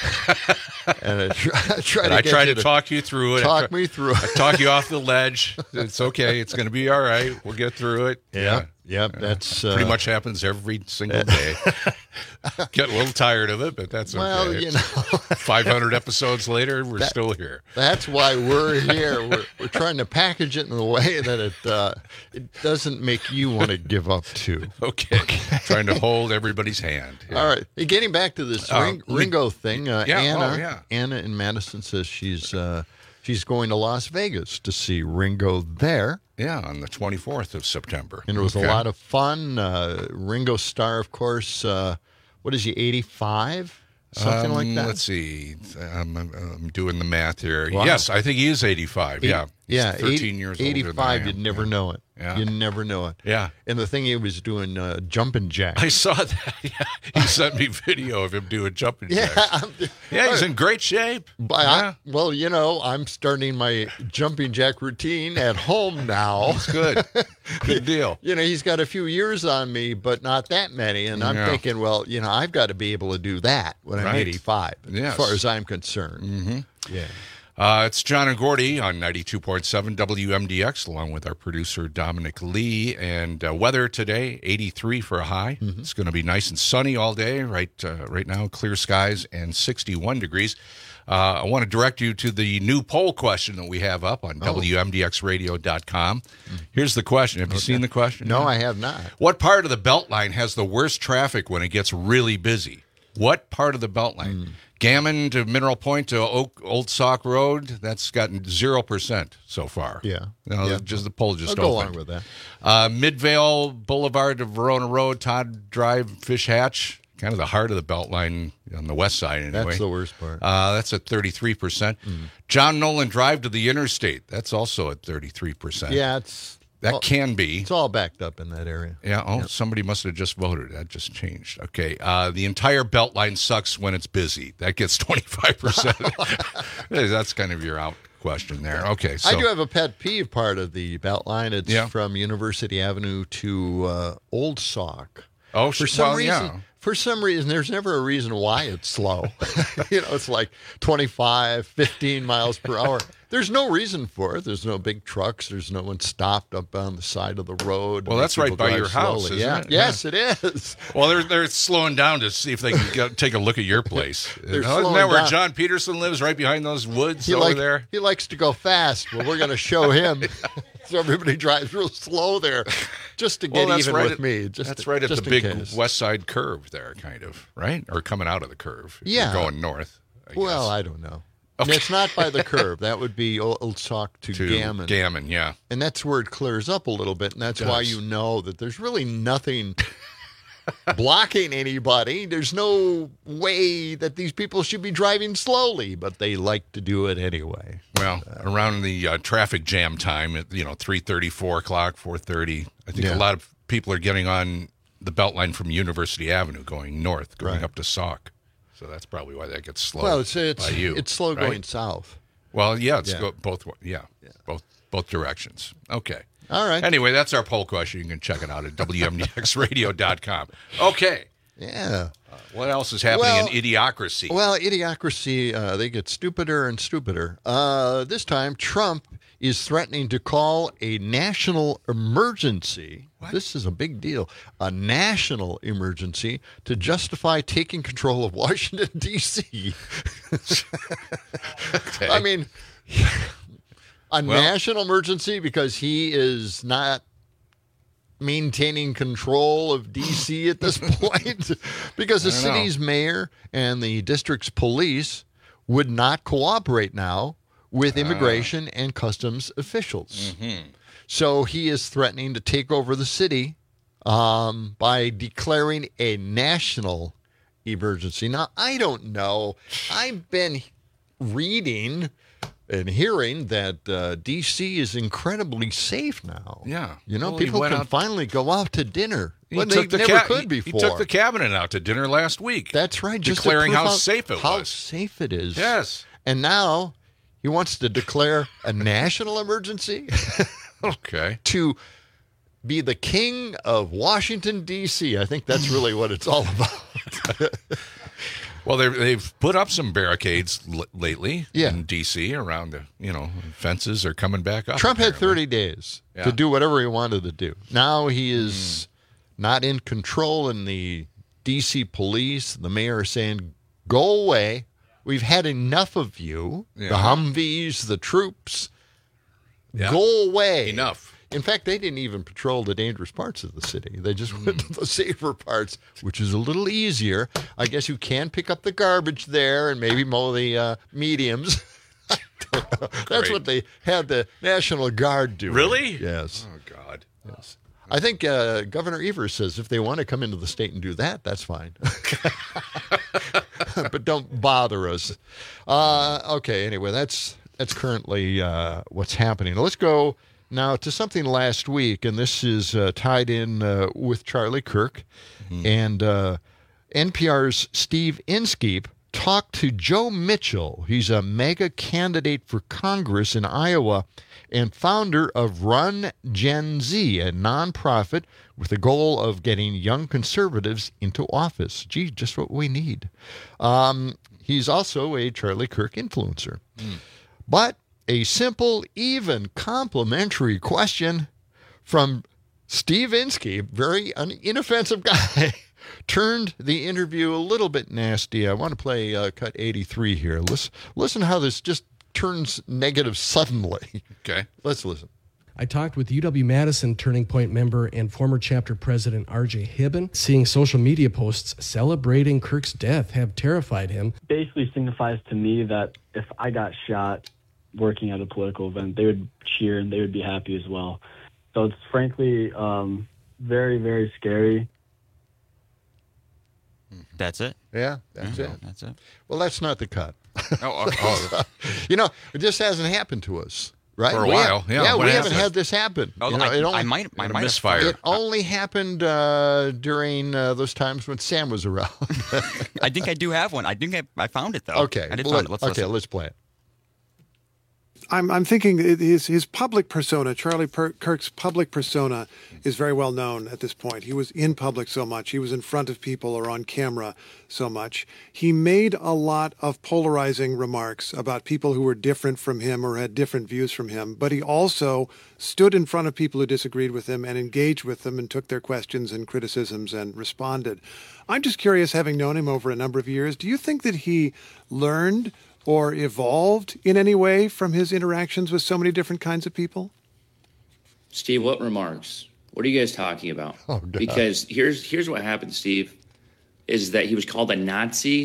and I try, I try And to, I get try you to talk you through it. I Talk try- me through I it. talk you off the ledge. It's okay. It's going to be all right. We'll get through it. Yeah. Yep, that's, pretty uh, much happens every single day. Get a little tired of it, but that's okay. Well, you know. five hundred episodes later, we're That- still here. That's why we're here. We're, we're trying to package it in a way that it uh, it doesn't make you want to give up too. Okay. Trying to hold everybody's hand. Yeah. All right. Hey, getting back to this Uh, Ring, Ringo thing, uh, Yeah, Anna, oh, yeah. Anna in Madison says she's uh, she's going to Las Vegas to see Ringo there. Yeah, on the twenty-fourth of September. And it was Okay. a lot of fun. Uh, Ringo Starr, of course, uh, what is he, eighty-five? Something Um, like that? Let's see. I'm, I'm, I'm doing the math here. Wow. Yes, I think he is eighty-five. Eight- yeah. He's Yeah, thirteen eighty, years older than I eighty-five, am. you'd never Yeah. know it. Yeah. You'd never know it. Yeah. And the thing he was doing uh, jumping jacks. I saw that. Yeah. He sent me video of him doing jumping Yeah, jacks. I'm- Yeah, he's in great shape. But I- well, you know, I'm starting my jumping jack routine at home now. That's good. Good deal. You know, he's got a few years on me, but not that many. And I'm Yeah. thinking, well, you know, I've got to be able to do that when I'm Right. eighty-five, Yes. as far as I'm concerned. Mm-hmm. Yeah. Uh, it's John and Gordy on ninety-two point seven W M D X, along with our producer Dominic Lee. And uh, weather today, eighty-three for a high. Mm-hmm. It's going to be nice and sunny all day. Right, uh, right now, clear skies and sixty-one degrees. Uh, I want to direct you to the new poll question that we have up on Oh. W M D X radio dot com. Here's the question. Have you seen the question? No, I have not. What part of the Beltline has the worst traffic when it gets really busy? What part of the Beltline? Hmm. Gammon to Mineral Point to Oak, Old Sauk Road, that's gotten zero percent so far. Yeah. No, Yeah. just the poll just I'll go opened. along with that. Uh, Midvale Boulevard to Verona Road, Todd Drive, Fish Hatch, kind of the heart of the Beltline on the west side anyway. That's the worst part. Uh, that's at thirty-three percent. John Nolan Drive to the interstate, that's also at thirty-three percent. Yeah, it's That all- can be. It's all backed up in that area. Yeah. Oh, somebody must have just voted. That just changed. Okay. Uh, the entire Beltline sucks when it's busy. That gets twenty-five percent. That's kind of your out question there. Okay. So I do have a pet peeve part of the Beltline. It's Yeah. from University Avenue to uh, Old Sauk. Oh, for sh- some well, reason. yeah. For some reason, there's never a reason why it's slow. you know, it's like twenty-five, fifteen miles per hour. There's no reason for it. There's no big trucks. There's no one stopped up on the side of the road. Well, and that's people right by drive your house, slowly. isn't yeah. it? Yes, it is. Well, they're they're slowing down to see if they can go, take a look at your place. They're No, isn't slowing that where down. John Peterson lives, right behind those woods He, over like, there? he likes to go fast. Well, we're going to show him. So everybody drives real slow there just to Well, get that's even right with at, me. Just that's to- right at just the in big case. west side curve there, kind of, right? Or coming out of the curve. if Yeah. You're going north. I Well, guess. I don't know. And it's not by the curve. That would be Old Sauk to, To Gammon. Gammon, yeah. And that's where it clears up a little bit, and that's It why does. you know that there's really nothing blocking anybody. There's no way that these people should be driving slowly, but they like to do it anyway. Well, around the uh, traffic jam time, at you know three thirty, four o'clock, four thirty, I think Yeah. a lot of people are getting on the Beltline from University Avenue, going north, going Right. up to Sauk. So that's probably why that gets slow. Well, it's it's, by you, it's slow right? going south. Well, yeah, it's Yeah. Go both. wa- Yeah, both both directions. Okay. All right. Anyway, that's our poll question. You can check it out at W M D X radio dot com. Okay. Yeah. Uh, what else is happening Well- in Idiocracy? Well, Idiocracy, uh, they get stupider and stupider. Uh, this time, Trump is threatening to call a national emergency. This is a big deal. A national emergency to justify taking control of Washington, D C Okay. I mean, a Well- national emergency because he is not maintaining control of D C at this point because the I don't know. city's mayor and the district's police would not cooperate now with Ah. immigration and customs officials. Mm-hmm. So he is threatening to take over the city um, by declaring a national emergency. Now, I don't know. I've been reading and hearing that uh, D C is incredibly safe now. Yeah. You know, Well, he people went can out- finally go out to dinner He when took they the never ca- could he- before. He took the cabinet out to dinner last week. That's right. Just to declaring prove how safe it how was. safe it is. Yes. And now he wants to declare a national emergency Okay. to be the king of Washington, D C. I think that's really what it's all about. Well, they've they've put up some barricades l- lately Yeah. in D C around the you know fences are coming back up. Trump had apparently. thirty days Yeah. to do whatever he wanted to do. Now he is not in control, and the D C police, the mayor, are saying, go away. We've had enough of you. Yeah. The Humvees, the troops. Yeah. Go away. Enough. In fact, they didn't even patrol the dangerous parts of the city. They just went to the safer parts, which is a little easier. I guess you can pick up the garbage there and maybe mow the uh, mediums. That's Great. what they had the National Guard do. Really? Yes. Oh God. Yes. I think uh, Governor Evers says if they want to come into the state and do that, that's fine. But don't bother us. Uh, okay, anyway, that's that's currently uh, what's happening. Let's go now to something last week, and this is uh, tied in uh, with Charlie Kirk. And uh, N P R's Steve Inskeep talked to Joe Mitchell. He's a mega candidate for Congress in Iowa and founder of Run Gen Z, a nonprofit with the goal of getting young conservatives into office. Gee, just what we need. Um, he's also a Charlie Kirk influencer. But a simple, even complimentary question from Steve Inskeep, very un- inoffensive guy, turned the interview a little bit nasty. I want to play uh, cut eighty-three here. Listen, listen how this just turns negative suddenly. Okay. Let's listen. I talked with U W-Madison Turning Point member and former chapter president R J Hibben. Seeing social media posts celebrating Kirk's death have terrified him. Basically signifies to me that if I got shot working at a political event, they would cheer and they would be happy as well. So it's frankly um, very, very scary. That's it? Yeah, that's Yeah, it. That's it. Well, that's not the cut. Oh, oh. You know, it just hasn't happened to us, right? For a We while, have- yeah. Yeah, When we has haven't it? had this happen. Oh, You know, I, it only, I might, I a might have misfire. It only happened uh, during uh, those times when Sam was around. I think I do have one. I think I, I found it though. Okay, I did well, find it. Let's okay, listen. let's play it. I'm I'm thinking that his his public persona, Charlie per- Kirk's public persona, is very well known at this point. He was in public so much. He was in front of people or on camera so much. He made a lot of polarizing remarks about people who were different from him or had different views from him. But he also stood in front of people who disagreed with him and engaged with them and took their questions and criticisms and responded. I'm just curious, having known him over a number of years, do you think that he learned or evolved in any way from his interactions with so many different kinds of people? Steve, what remarks? What are you guys talking about? Oh, God. Because here's here's what happened, Steve, is that he was called a Nazi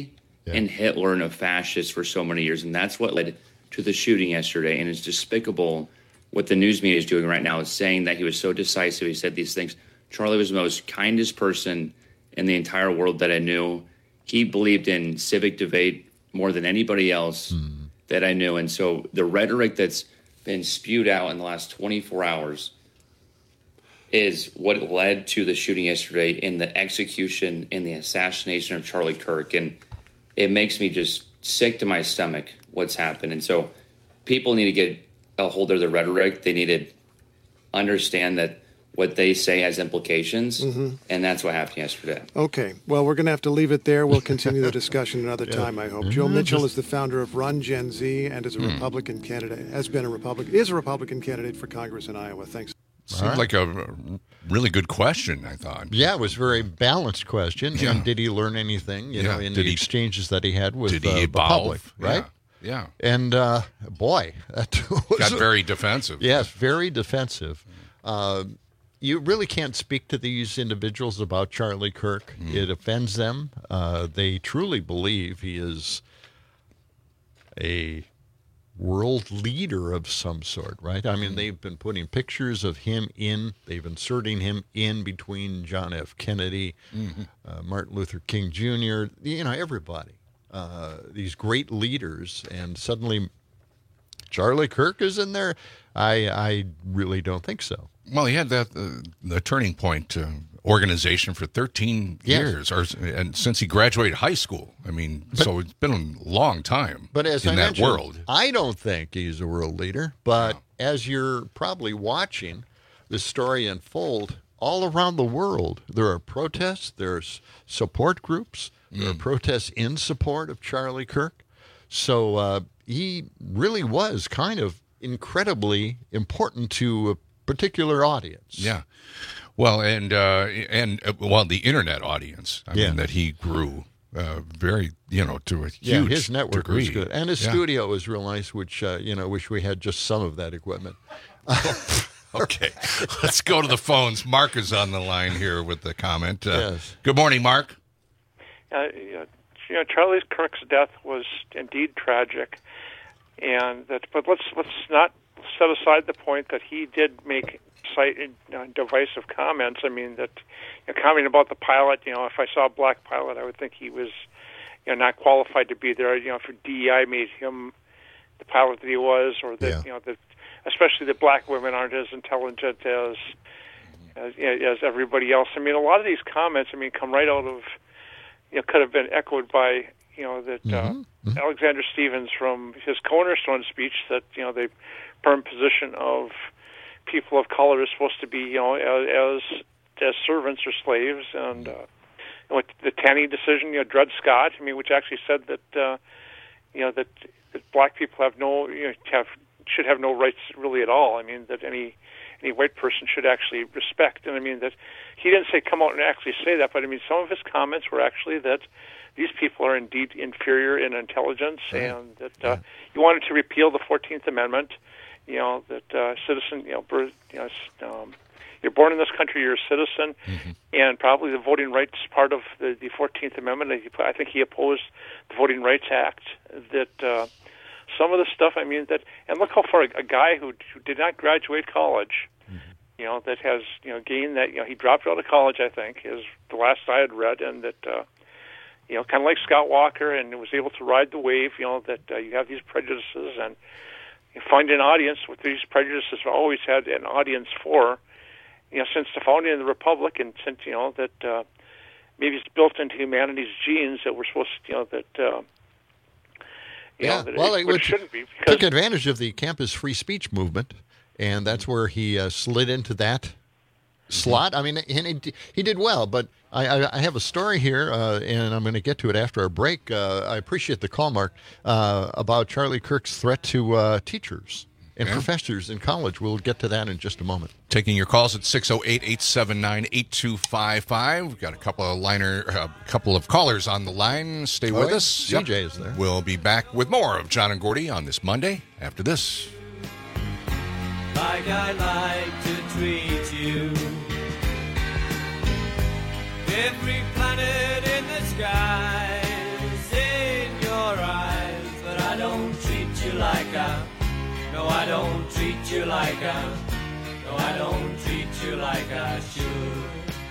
yeah. and Hitler and a fascist for so many years. And that's what led to the shooting yesterday. And it's despicable what the news media is doing right now, is saying that he was so decisive. He said these things. Charlie was the most kindest person in the entire world that I knew. He believed in civic debate more than anybody else mm. that I knew. And so the rhetoric that's been spewed out in the last twenty-four hours is what led to the shooting yesterday, in the execution and the assassination of Charlie Kirk. And it makes me just sick to my stomach what's happened. And so people need to get a hold of the rhetoric. They need to understand that what they say has implications, mm-hmm. and that's what happened yesterday. Okay. Well, we're going to have to leave it there. We'll continue the discussion another yeah. time, I hope. Mm-hmm. Joe Mitchell Just... is the founder of Run Gen Z and is a mm. Republican candidate, has been a Republican, is a Republican candidate for Congress in Iowa. Thanks. Seemed right. like a really good question, I thought. Yeah, it was a very balanced question. Yeah. And did he learn anything, you yeah. know, in did the he, exchanges that he had with did he uh, the public, right? Yeah. yeah. And, uh, boy, that was... Got very defensive. Yes, very defensive. Uh, you really can't speak to these individuals about Charlie Kirk. Mm. It offends them. Uh, they truly believe he is a world leader of some sort, right? I mean, they've been putting pictures of him in, they've inserting him in between John F. Kennedy, mm-hmm. uh, Martin Luther King Junior, you know, everybody. Uh, these great leaders, and suddenly Charlie Kirk is in there? I I really don't think so. Well, he had that uh, the Turning Point uh, organization for thirteen yes. years, or and since he graduated high school. I mean, but, so it's been a long time. But as in I that world, I don't think he's a world leader. But no. as you're probably watching the story unfold all around the world, there are protests, there's support groups, mm. there are protests in support of Charlie Kirk. So uh, he really was kind of incredibly important to a particular audience. Yeah. Well, and uh, and uh, well, the internet audience. I yeah. mean, that he grew uh, very, you know, to a huge yeah, his network degree. was good, and his yeah. studio was real nice. Which uh, you know, wish we had just some of that equipment. Okay, let's go to the phones. Mark is on the line here with the comment. Uh, yes. Good morning, Mark. Uh, you know, Charlie Kirk's death was indeed tragic, and that. But let's let's not set aside the point that he did make slight uh, divisive comments. I mean, that you know, commenting about the pilot. You know, if I saw a black pilot, I would think he was, you know, not qualified to be there. You know, if D E I made him the pilot that he was, or that yeah. you know that. Especially that black women aren't as intelligent as, as as everybody else. I mean, a lot of these comments, I mean, come right out of, you know, could have been echoed by, you know, that uh, mm-hmm. Alexander Stevens from his Cornerstone speech that, you know, the firm position of people of color is supposed to be, you know, as as servants or slaves, and uh, with the Taney decision, you know, Dred Scott, I mean, which actually said that, uh, you know, that, that black people have no, you know, have should have no rights really at all. I mean, that any any white person should actually respect. And I mean, that he didn't say come out and actually say that, but I mean, some of his comments were actually that these people are indeed inferior in intelligence, right. and that uh, yeah. he wanted to repeal the fourteenth Amendment. You know, that uh, citizen, you know, birth, you know, um, you're born in this country, you're a citizen, mm-hmm. and probably the voting rights part of the, the fourteenth Amendment. I think he opposed the Voting Rights Act. That uh, some of the stuff, I mean, that, and look how far a, a guy who, who did not graduate college, mm-hmm. you know, that has, you know, gained that, you know, he dropped out of college, I think, is the last I had read, and that, uh, you know, kind of like Scott Walker, and was able to ride the wave, you know, that uh, you have these prejudices, and you find an audience with these prejudices. I've always had an audience for, you know, since the founding of the Republic, and since, you know, that uh, maybe it's built into humanity's genes that we're supposed to, you know, that, uh, You yeah, know, well, it, it, it shouldn't be. Because, took advantage of the campus free speech movement, and that's where he uh, slid into that mm-hmm. slot. I mean, and he, he did well, but I, I, I have a story here, uh, and I'm going to get to it after our break. Uh, I appreciate the call, Mark, uh, about Charlie Kirk's threat to uh, teachers and yeah. professors in college. We'll get to that in just a moment. Taking your calls at six oh eight, eight seven nine, eight two five five. We've got a couple of liner, a uh, couple of callers on the line. Stay with oh, us. C J yep. is there. We'll be back with more of John and Gordy on this Monday after this. Like I like to treat you. Every planet in the sky. Say you like I, no, I don't treat you like I should.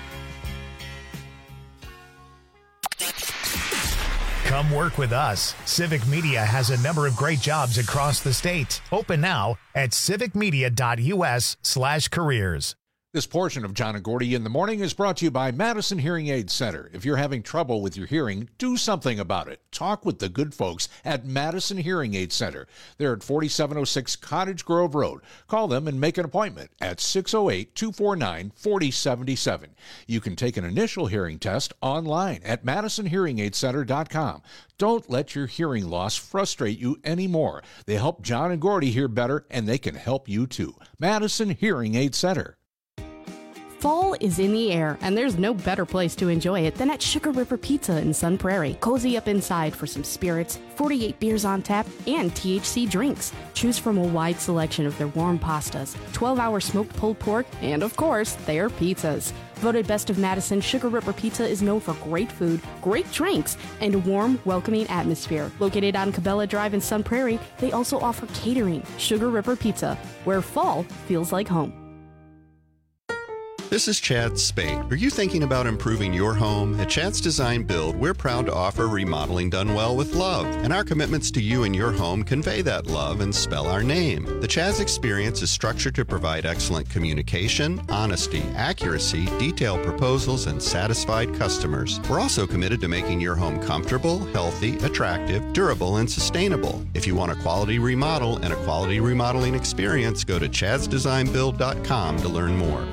Come work with us. Civic Media has a number of great jobs across the state. Open now at civicmedia.us slash careers. This portion of John and Gordy in the Morning is brought to you by Madison Hearing Aid Center. If you're having trouble with your hearing, do something about it. Talk with the good folks at Madison Hearing Aid Center. They're at forty-seven oh six Cottage Grove Road. Call them and make an appointment at six oh eight, two four nine, four oh seven seven. You can take an initial hearing test online at madison hearing aid center dot com. Don't let your hearing loss frustrate you anymore. They help John and Gordy hear better, and they can help you too. Madison Hearing Aid Center. Fall is in the air, and there's no better place to enjoy it than at Sugar River Pizza in Sun Prairie. Cozy up inside for some spirits, forty-eight beers on tap, and T H C drinks. Choose from a wide selection of their warm pastas, twelve-hour smoked pulled pork, and of course, their pizzas. Voted Best of Madison, Sugar River Pizza is known for great food, great drinks, and a warm, welcoming atmosphere. Located on Cabela Drive in Sun Prairie, they also offer catering. Sugar River Pizza, where fall feels like home. This is Chad Spade. Are you thinking about improving your home? At Chad's Design Build, we're proud to offer remodeling done well with love. And our commitments to you and your home convey that love and spell our name. The Chad's experience is structured to provide excellent communication, honesty, accuracy, detailed proposals, and satisfied customers. We're also committed to making your home comfortable, healthy, attractive, durable, and sustainable. If you want a quality remodel and a quality remodeling experience, go to chads design build dot com to learn more.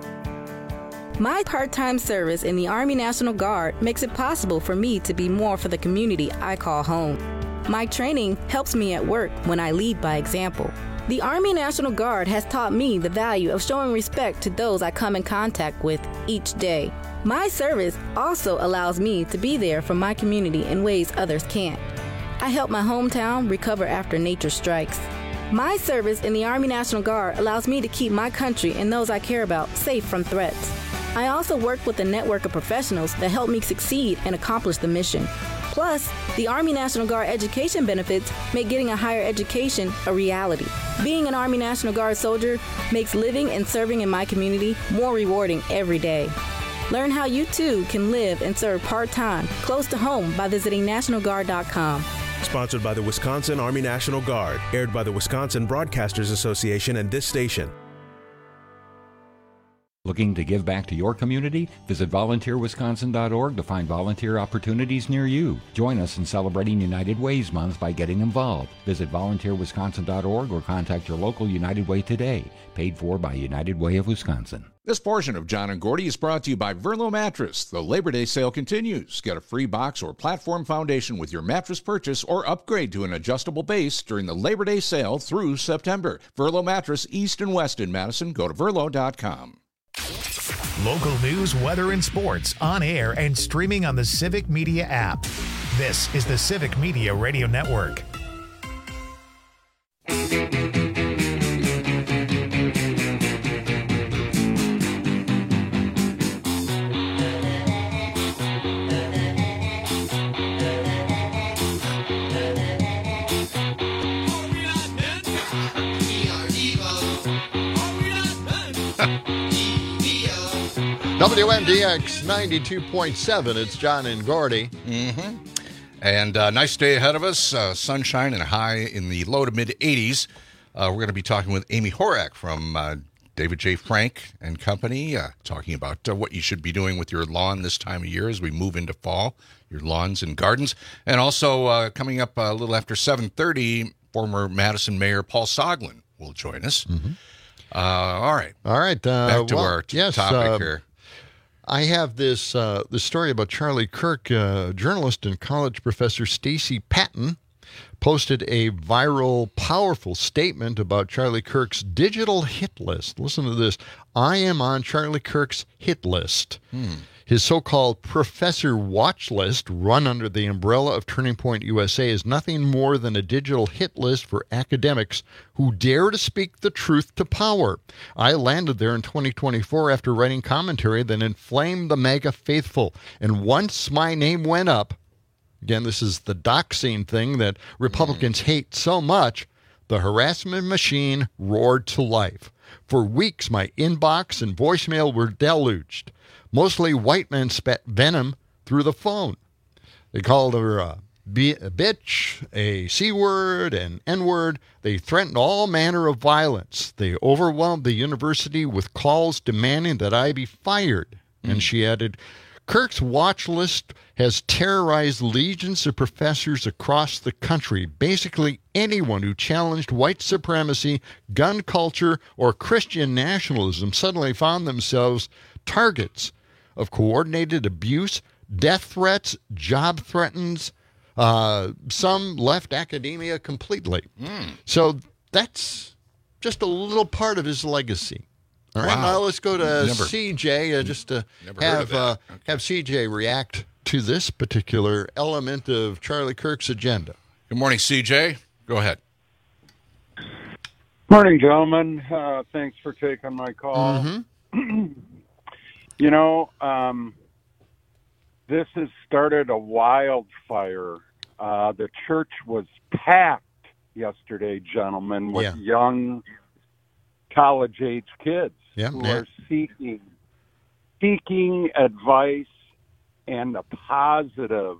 My part-time service in the Army National Guard makes it possible for me to be more for the community I call home. My training helps me at work when I lead by example. The Army National Guard has taught me the value of showing respect to those I come in contact with each day. My service also allows me to be there for my community in ways others can't. I help my hometown recover after nature strikes. My service in the Army National Guard allows me to keep my country and those I care about safe from threats. I also work with a network of professionals that help me succeed and accomplish the mission. Plus, the Army National Guard education benefits make getting a higher education a reality. Being an Army National Guard soldier makes living and serving in my community more rewarding every day. Learn how you too can live and serve part-time, close to home by visiting national guard dot com. Sponsored by the Wisconsin Army National Guard, aired by the Wisconsin Broadcasters Association and this station. Looking to give back to your community? Visit volunteer wisconsin dot org to find volunteer opportunities near you. Join us in celebrating United Ways Month by getting involved. Visit volunteer wisconsin dot org or contact your local United Way today. Paid for by United Way of Wisconsin. This portion of John and Gordy is brought to you by Verlo Mattress. The Labor Day sale continues. Get a free box or platform foundation with your mattress purchase or upgrade to an adjustable base during the Labor Day sale through September. Verlo Mattress, East and West in Madison. Go to verlo dot com. Local news, weather, and sports on air and streaming on the Civic Media app. This is the Civic Media Radio Network. W M D X ninety-two point seven, it's John and Gordy. Mm-hmm. And uh, nice day ahead of us. Uh, sunshine and a high in the low to mid eighties. Uh, we're going to be talking with Amy Horak from uh, David J. Frank and Company, uh, talking about uh, what you should be doing with your lawn this time of year as we move into fall, your lawns and gardens. And also uh, coming up a little after seven thirty, former Madison Mayor Paul Soglin will join us. Mm-hmm. Uh, all right. All right. Uh, Back to well, our t- yes, topic uh, here. I have this uh, this story about Charlie Kirk. Uh, journalist and college professor Stacy Patton posted a viral, powerful statement about Charlie Kirk's digital hit list. Listen to this. I am on Charlie Kirk's hit list. Hmm. His so-called Professor Watch List, run under the umbrella of Turning Point U S A, is nothing more than a digital hit list for academics who dare to speak the truth to power. I landed there in twenty twenty-four after writing commentary that inflamed the MAGA faithful. And once my name went up, again, this is the doxing thing that Republicans mm. hate so much, The harassment machine roared to life. For weeks, my inbox and voicemail were deluged. Mostly white men spat venom through the phone. They called her a, b- a bitch, a C-word, an N-word. They threatened all manner of violence. They overwhelmed the university with calls demanding that I be fired. Mm. And she added, Kirk's watch list has terrorized legions of professors across the country. Basically, anyone who challenged white supremacy, gun culture, or Christian nationalism suddenly found themselves targets of coordinated abuse, death threats, job threats. Uh, some left academia completely. Mm. So that's just a little part of his legacy. All right, wow. Now let's go to never, C J uh, just to have uh, okay. have C J react to this particular element of Charlie Kirk's agenda. Good morning, C J. Go ahead. Morning, gentlemen. Uh, thanks for taking my call. Mm-hmm. You know, um, this has started a wildfire. Uh, the church was packed yesterday, gentlemen, with yeah. young college-age kids yeah, who yeah. are seeking seeking advice and the positive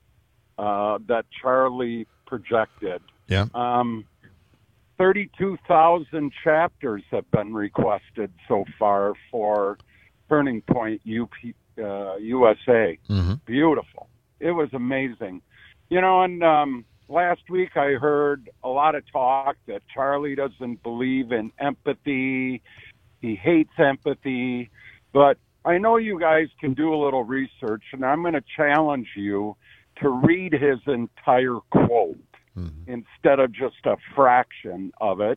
uh, that Charlie projected. Yeah. Um, thirty-two thousand chapters have been requested so far for Turning Point U P, uh, U S A. Mm-hmm. Beautiful. It was amazing. You know, and um, last week I heard a lot of talk that Charlie doesn't believe in empathy. He hates empathy. But I know you guys can do a little research, and I'm going to challenge you to read his entire quote mm-hmm. instead of just a fraction of it.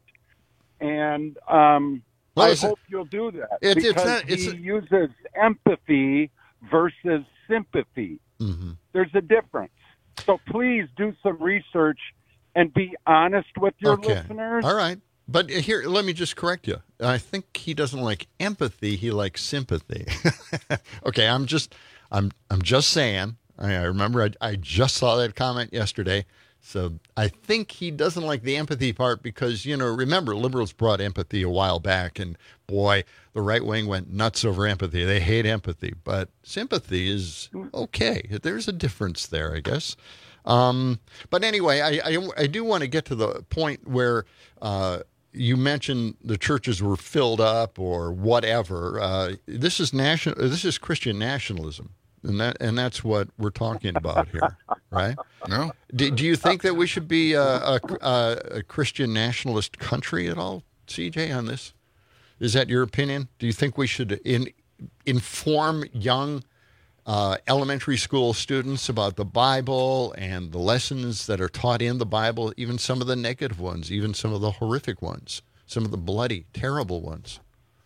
And um, well, I hope you'll do that it, because it's not, it's he a... uses empathy versus sympathy. Mm-hmm. There's a difference. So please do some research and be honest with your okay. listeners. All right. But here, let me just correct you. I think he doesn't like empathy. He likes sympathy. Okay, I'm just, I'm, I'm just saying. I, I remember I, I just saw that comment yesterday. So I think he doesn't like the empathy part because, you know, remember, liberals brought empathy a while back, and boy, the right wing went nuts over empathy. They hate empathy, but sympathy is okay. There's a difference there, I guess. Um, but anyway, I, I, I do want to get to the point where uh, you mentioned the churches were filled up or whatever. Uh, this is national. This is Christian nationalism. And that and that's what we're talking about here, right? No. Do, do you think that we should be a, a, a, a Christian nationalist country at all, C J, on this? Is that your opinion? Do you think we should in, inform young uh, elementary school students about the Bible and the lessons that are taught in the Bible, even some of the negative ones, even some of the horrific ones, some of the bloody, terrible ones?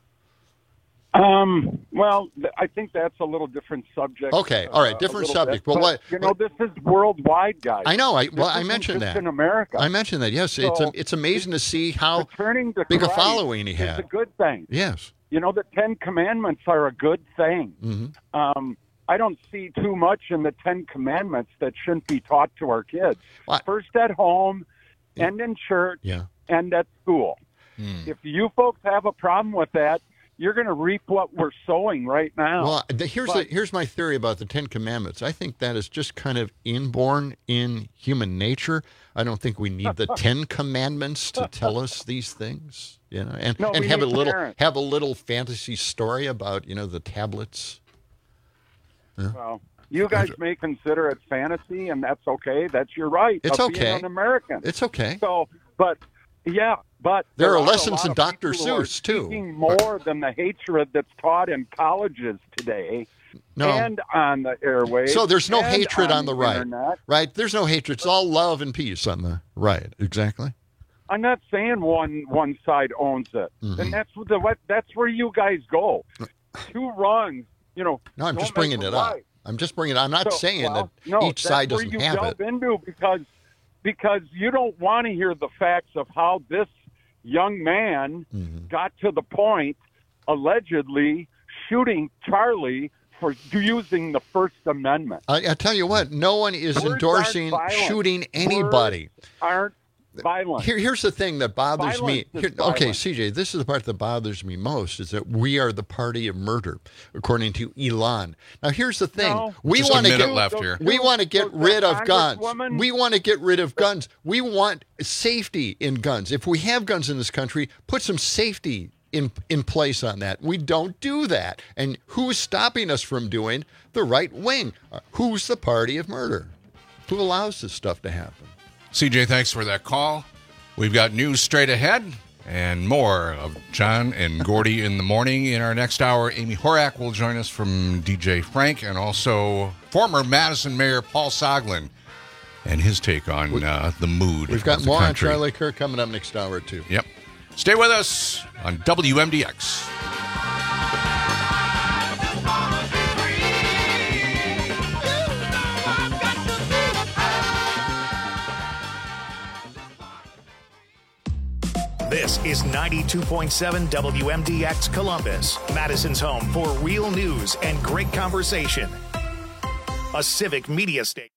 Um, well, th- I think that's a little different subject. Okay, all right, different uh, subject. Bit, well, what you know, this is worldwide, guys. I know. I this well, I mentioned that in America. I mentioned that. Yes, so, it's a, it's amazing to see how returning to big Christ a following he had. It's a good thing. Yes. You know, the Ten Commandments are a good thing. Mm-hmm. Um, I don't see too much in the Ten Commandments that shouldn't be taught to our kids. What? First at home, yeah. and in church, yeah. and at school. Mm. If you folks have a problem with that, you're going to reap what we're sowing right now. Well, the, here's but, the, here's my theory about the Ten Commandments. I think that is just kind of inborn in human nature. I don't think we need the Ten Commandments to tell us these things, you know, and, no, and have a little parents. have a little fantasy story about, you know, the tablets. Yeah. Well, you guys may consider it fantasy, and that's okay. That's your right. It's of okay. Being an American. It's okay. So, but yeah. But there, there are, are lessons in in Doctor Seuss too. More than the hatred that's taught in colleges today, no. and on the airwaves. So there's no and hatred on, on the, the right, internet. right? There's no hatred. It's all love and peace on the right. Exactly. I'm not saying one one side owns it, mm-hmm. and that's the what that's where you guys go. Two wrongs, you know. No, I'm just make bringing it right. up. I'm just bringing it. I'm not so, saying well, that no, each side doesn't you have delve it. Into because because you don't want to hear the facts of how this young man mm-hmm. got to the point, allegedly shooting Charlie for using the First Amendment. I, I tell you what, no one is Words endorsing aren't shooting anybody. Words aren't Violence. Here, here's the thing that bothers Violence me. is Here, okay, violence. C J, this is the part that bothers me most, is that we are the party of murder, according to Elon. Now, here's the thing. No. We Just a want to minute get left here. We want to get Those rid of guns. Congresswoman- We want to get rid of guns. We want safety in guns. If we have guns in this country, put some safety in in place on that. We don't do that. And who's stopping us from doing the right wing? Uh, Who's the party of murder? Who allows this stuff to happen? C J, thanks for that call. We've got news straight ahead and more of John and Gordy in the morning. In our next hour, Amy Horak will join us from D J Frank, and also former Madison Mayor Paul Soglin and his take on uh, the mood We've got of the more on country. Charlie Kirk coming up next hour or two. Yep. Stay with us on W M D X. This is ninety-two point seven W M D X Columbus, Madison's home for real news and great conversation. A civic media station.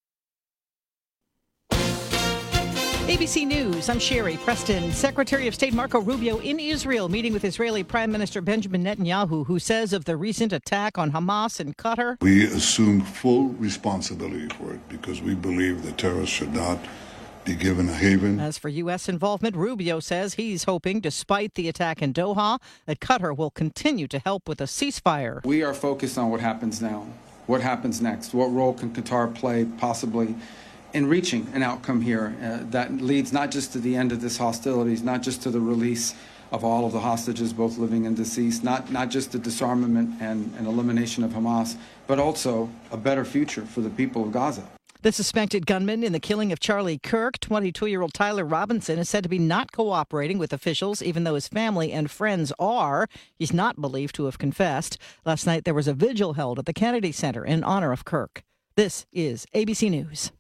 A B C News, I'm Sherry Preston. Secretary of State Marco Rubio in Israel meeting with Israeli Prime Minister Benjamin Netanyahu, who says of the recent attack on Hamas in Qatar. We assume full responsibility for it because we believe that terrorists should not be given a haven. As for U S involvement, Rubio says he's hoping, despite the attack in Doha, that Qatar will continue to help with a ceasefire. We are focused on what happens now. What happens next? What role can Qatar play possibly in reaching an outcome here uh, that leads not just to the end of this hostilities, not just to the release of all of the hostages, both living and deceased, not, not just the disarmament and, and elimination of Hamas, but also a better future for the people of Gaza. The suspected gunman in the killing of Charlie Kirk, twenty-two-year-old Tyler Robinson, is said to be not cooperating with officials, even though his family and friends are. He's not believed to have confessed. Last night, there was a vigil held at the Kennedy Center in honor of Kirk. This is A B C News.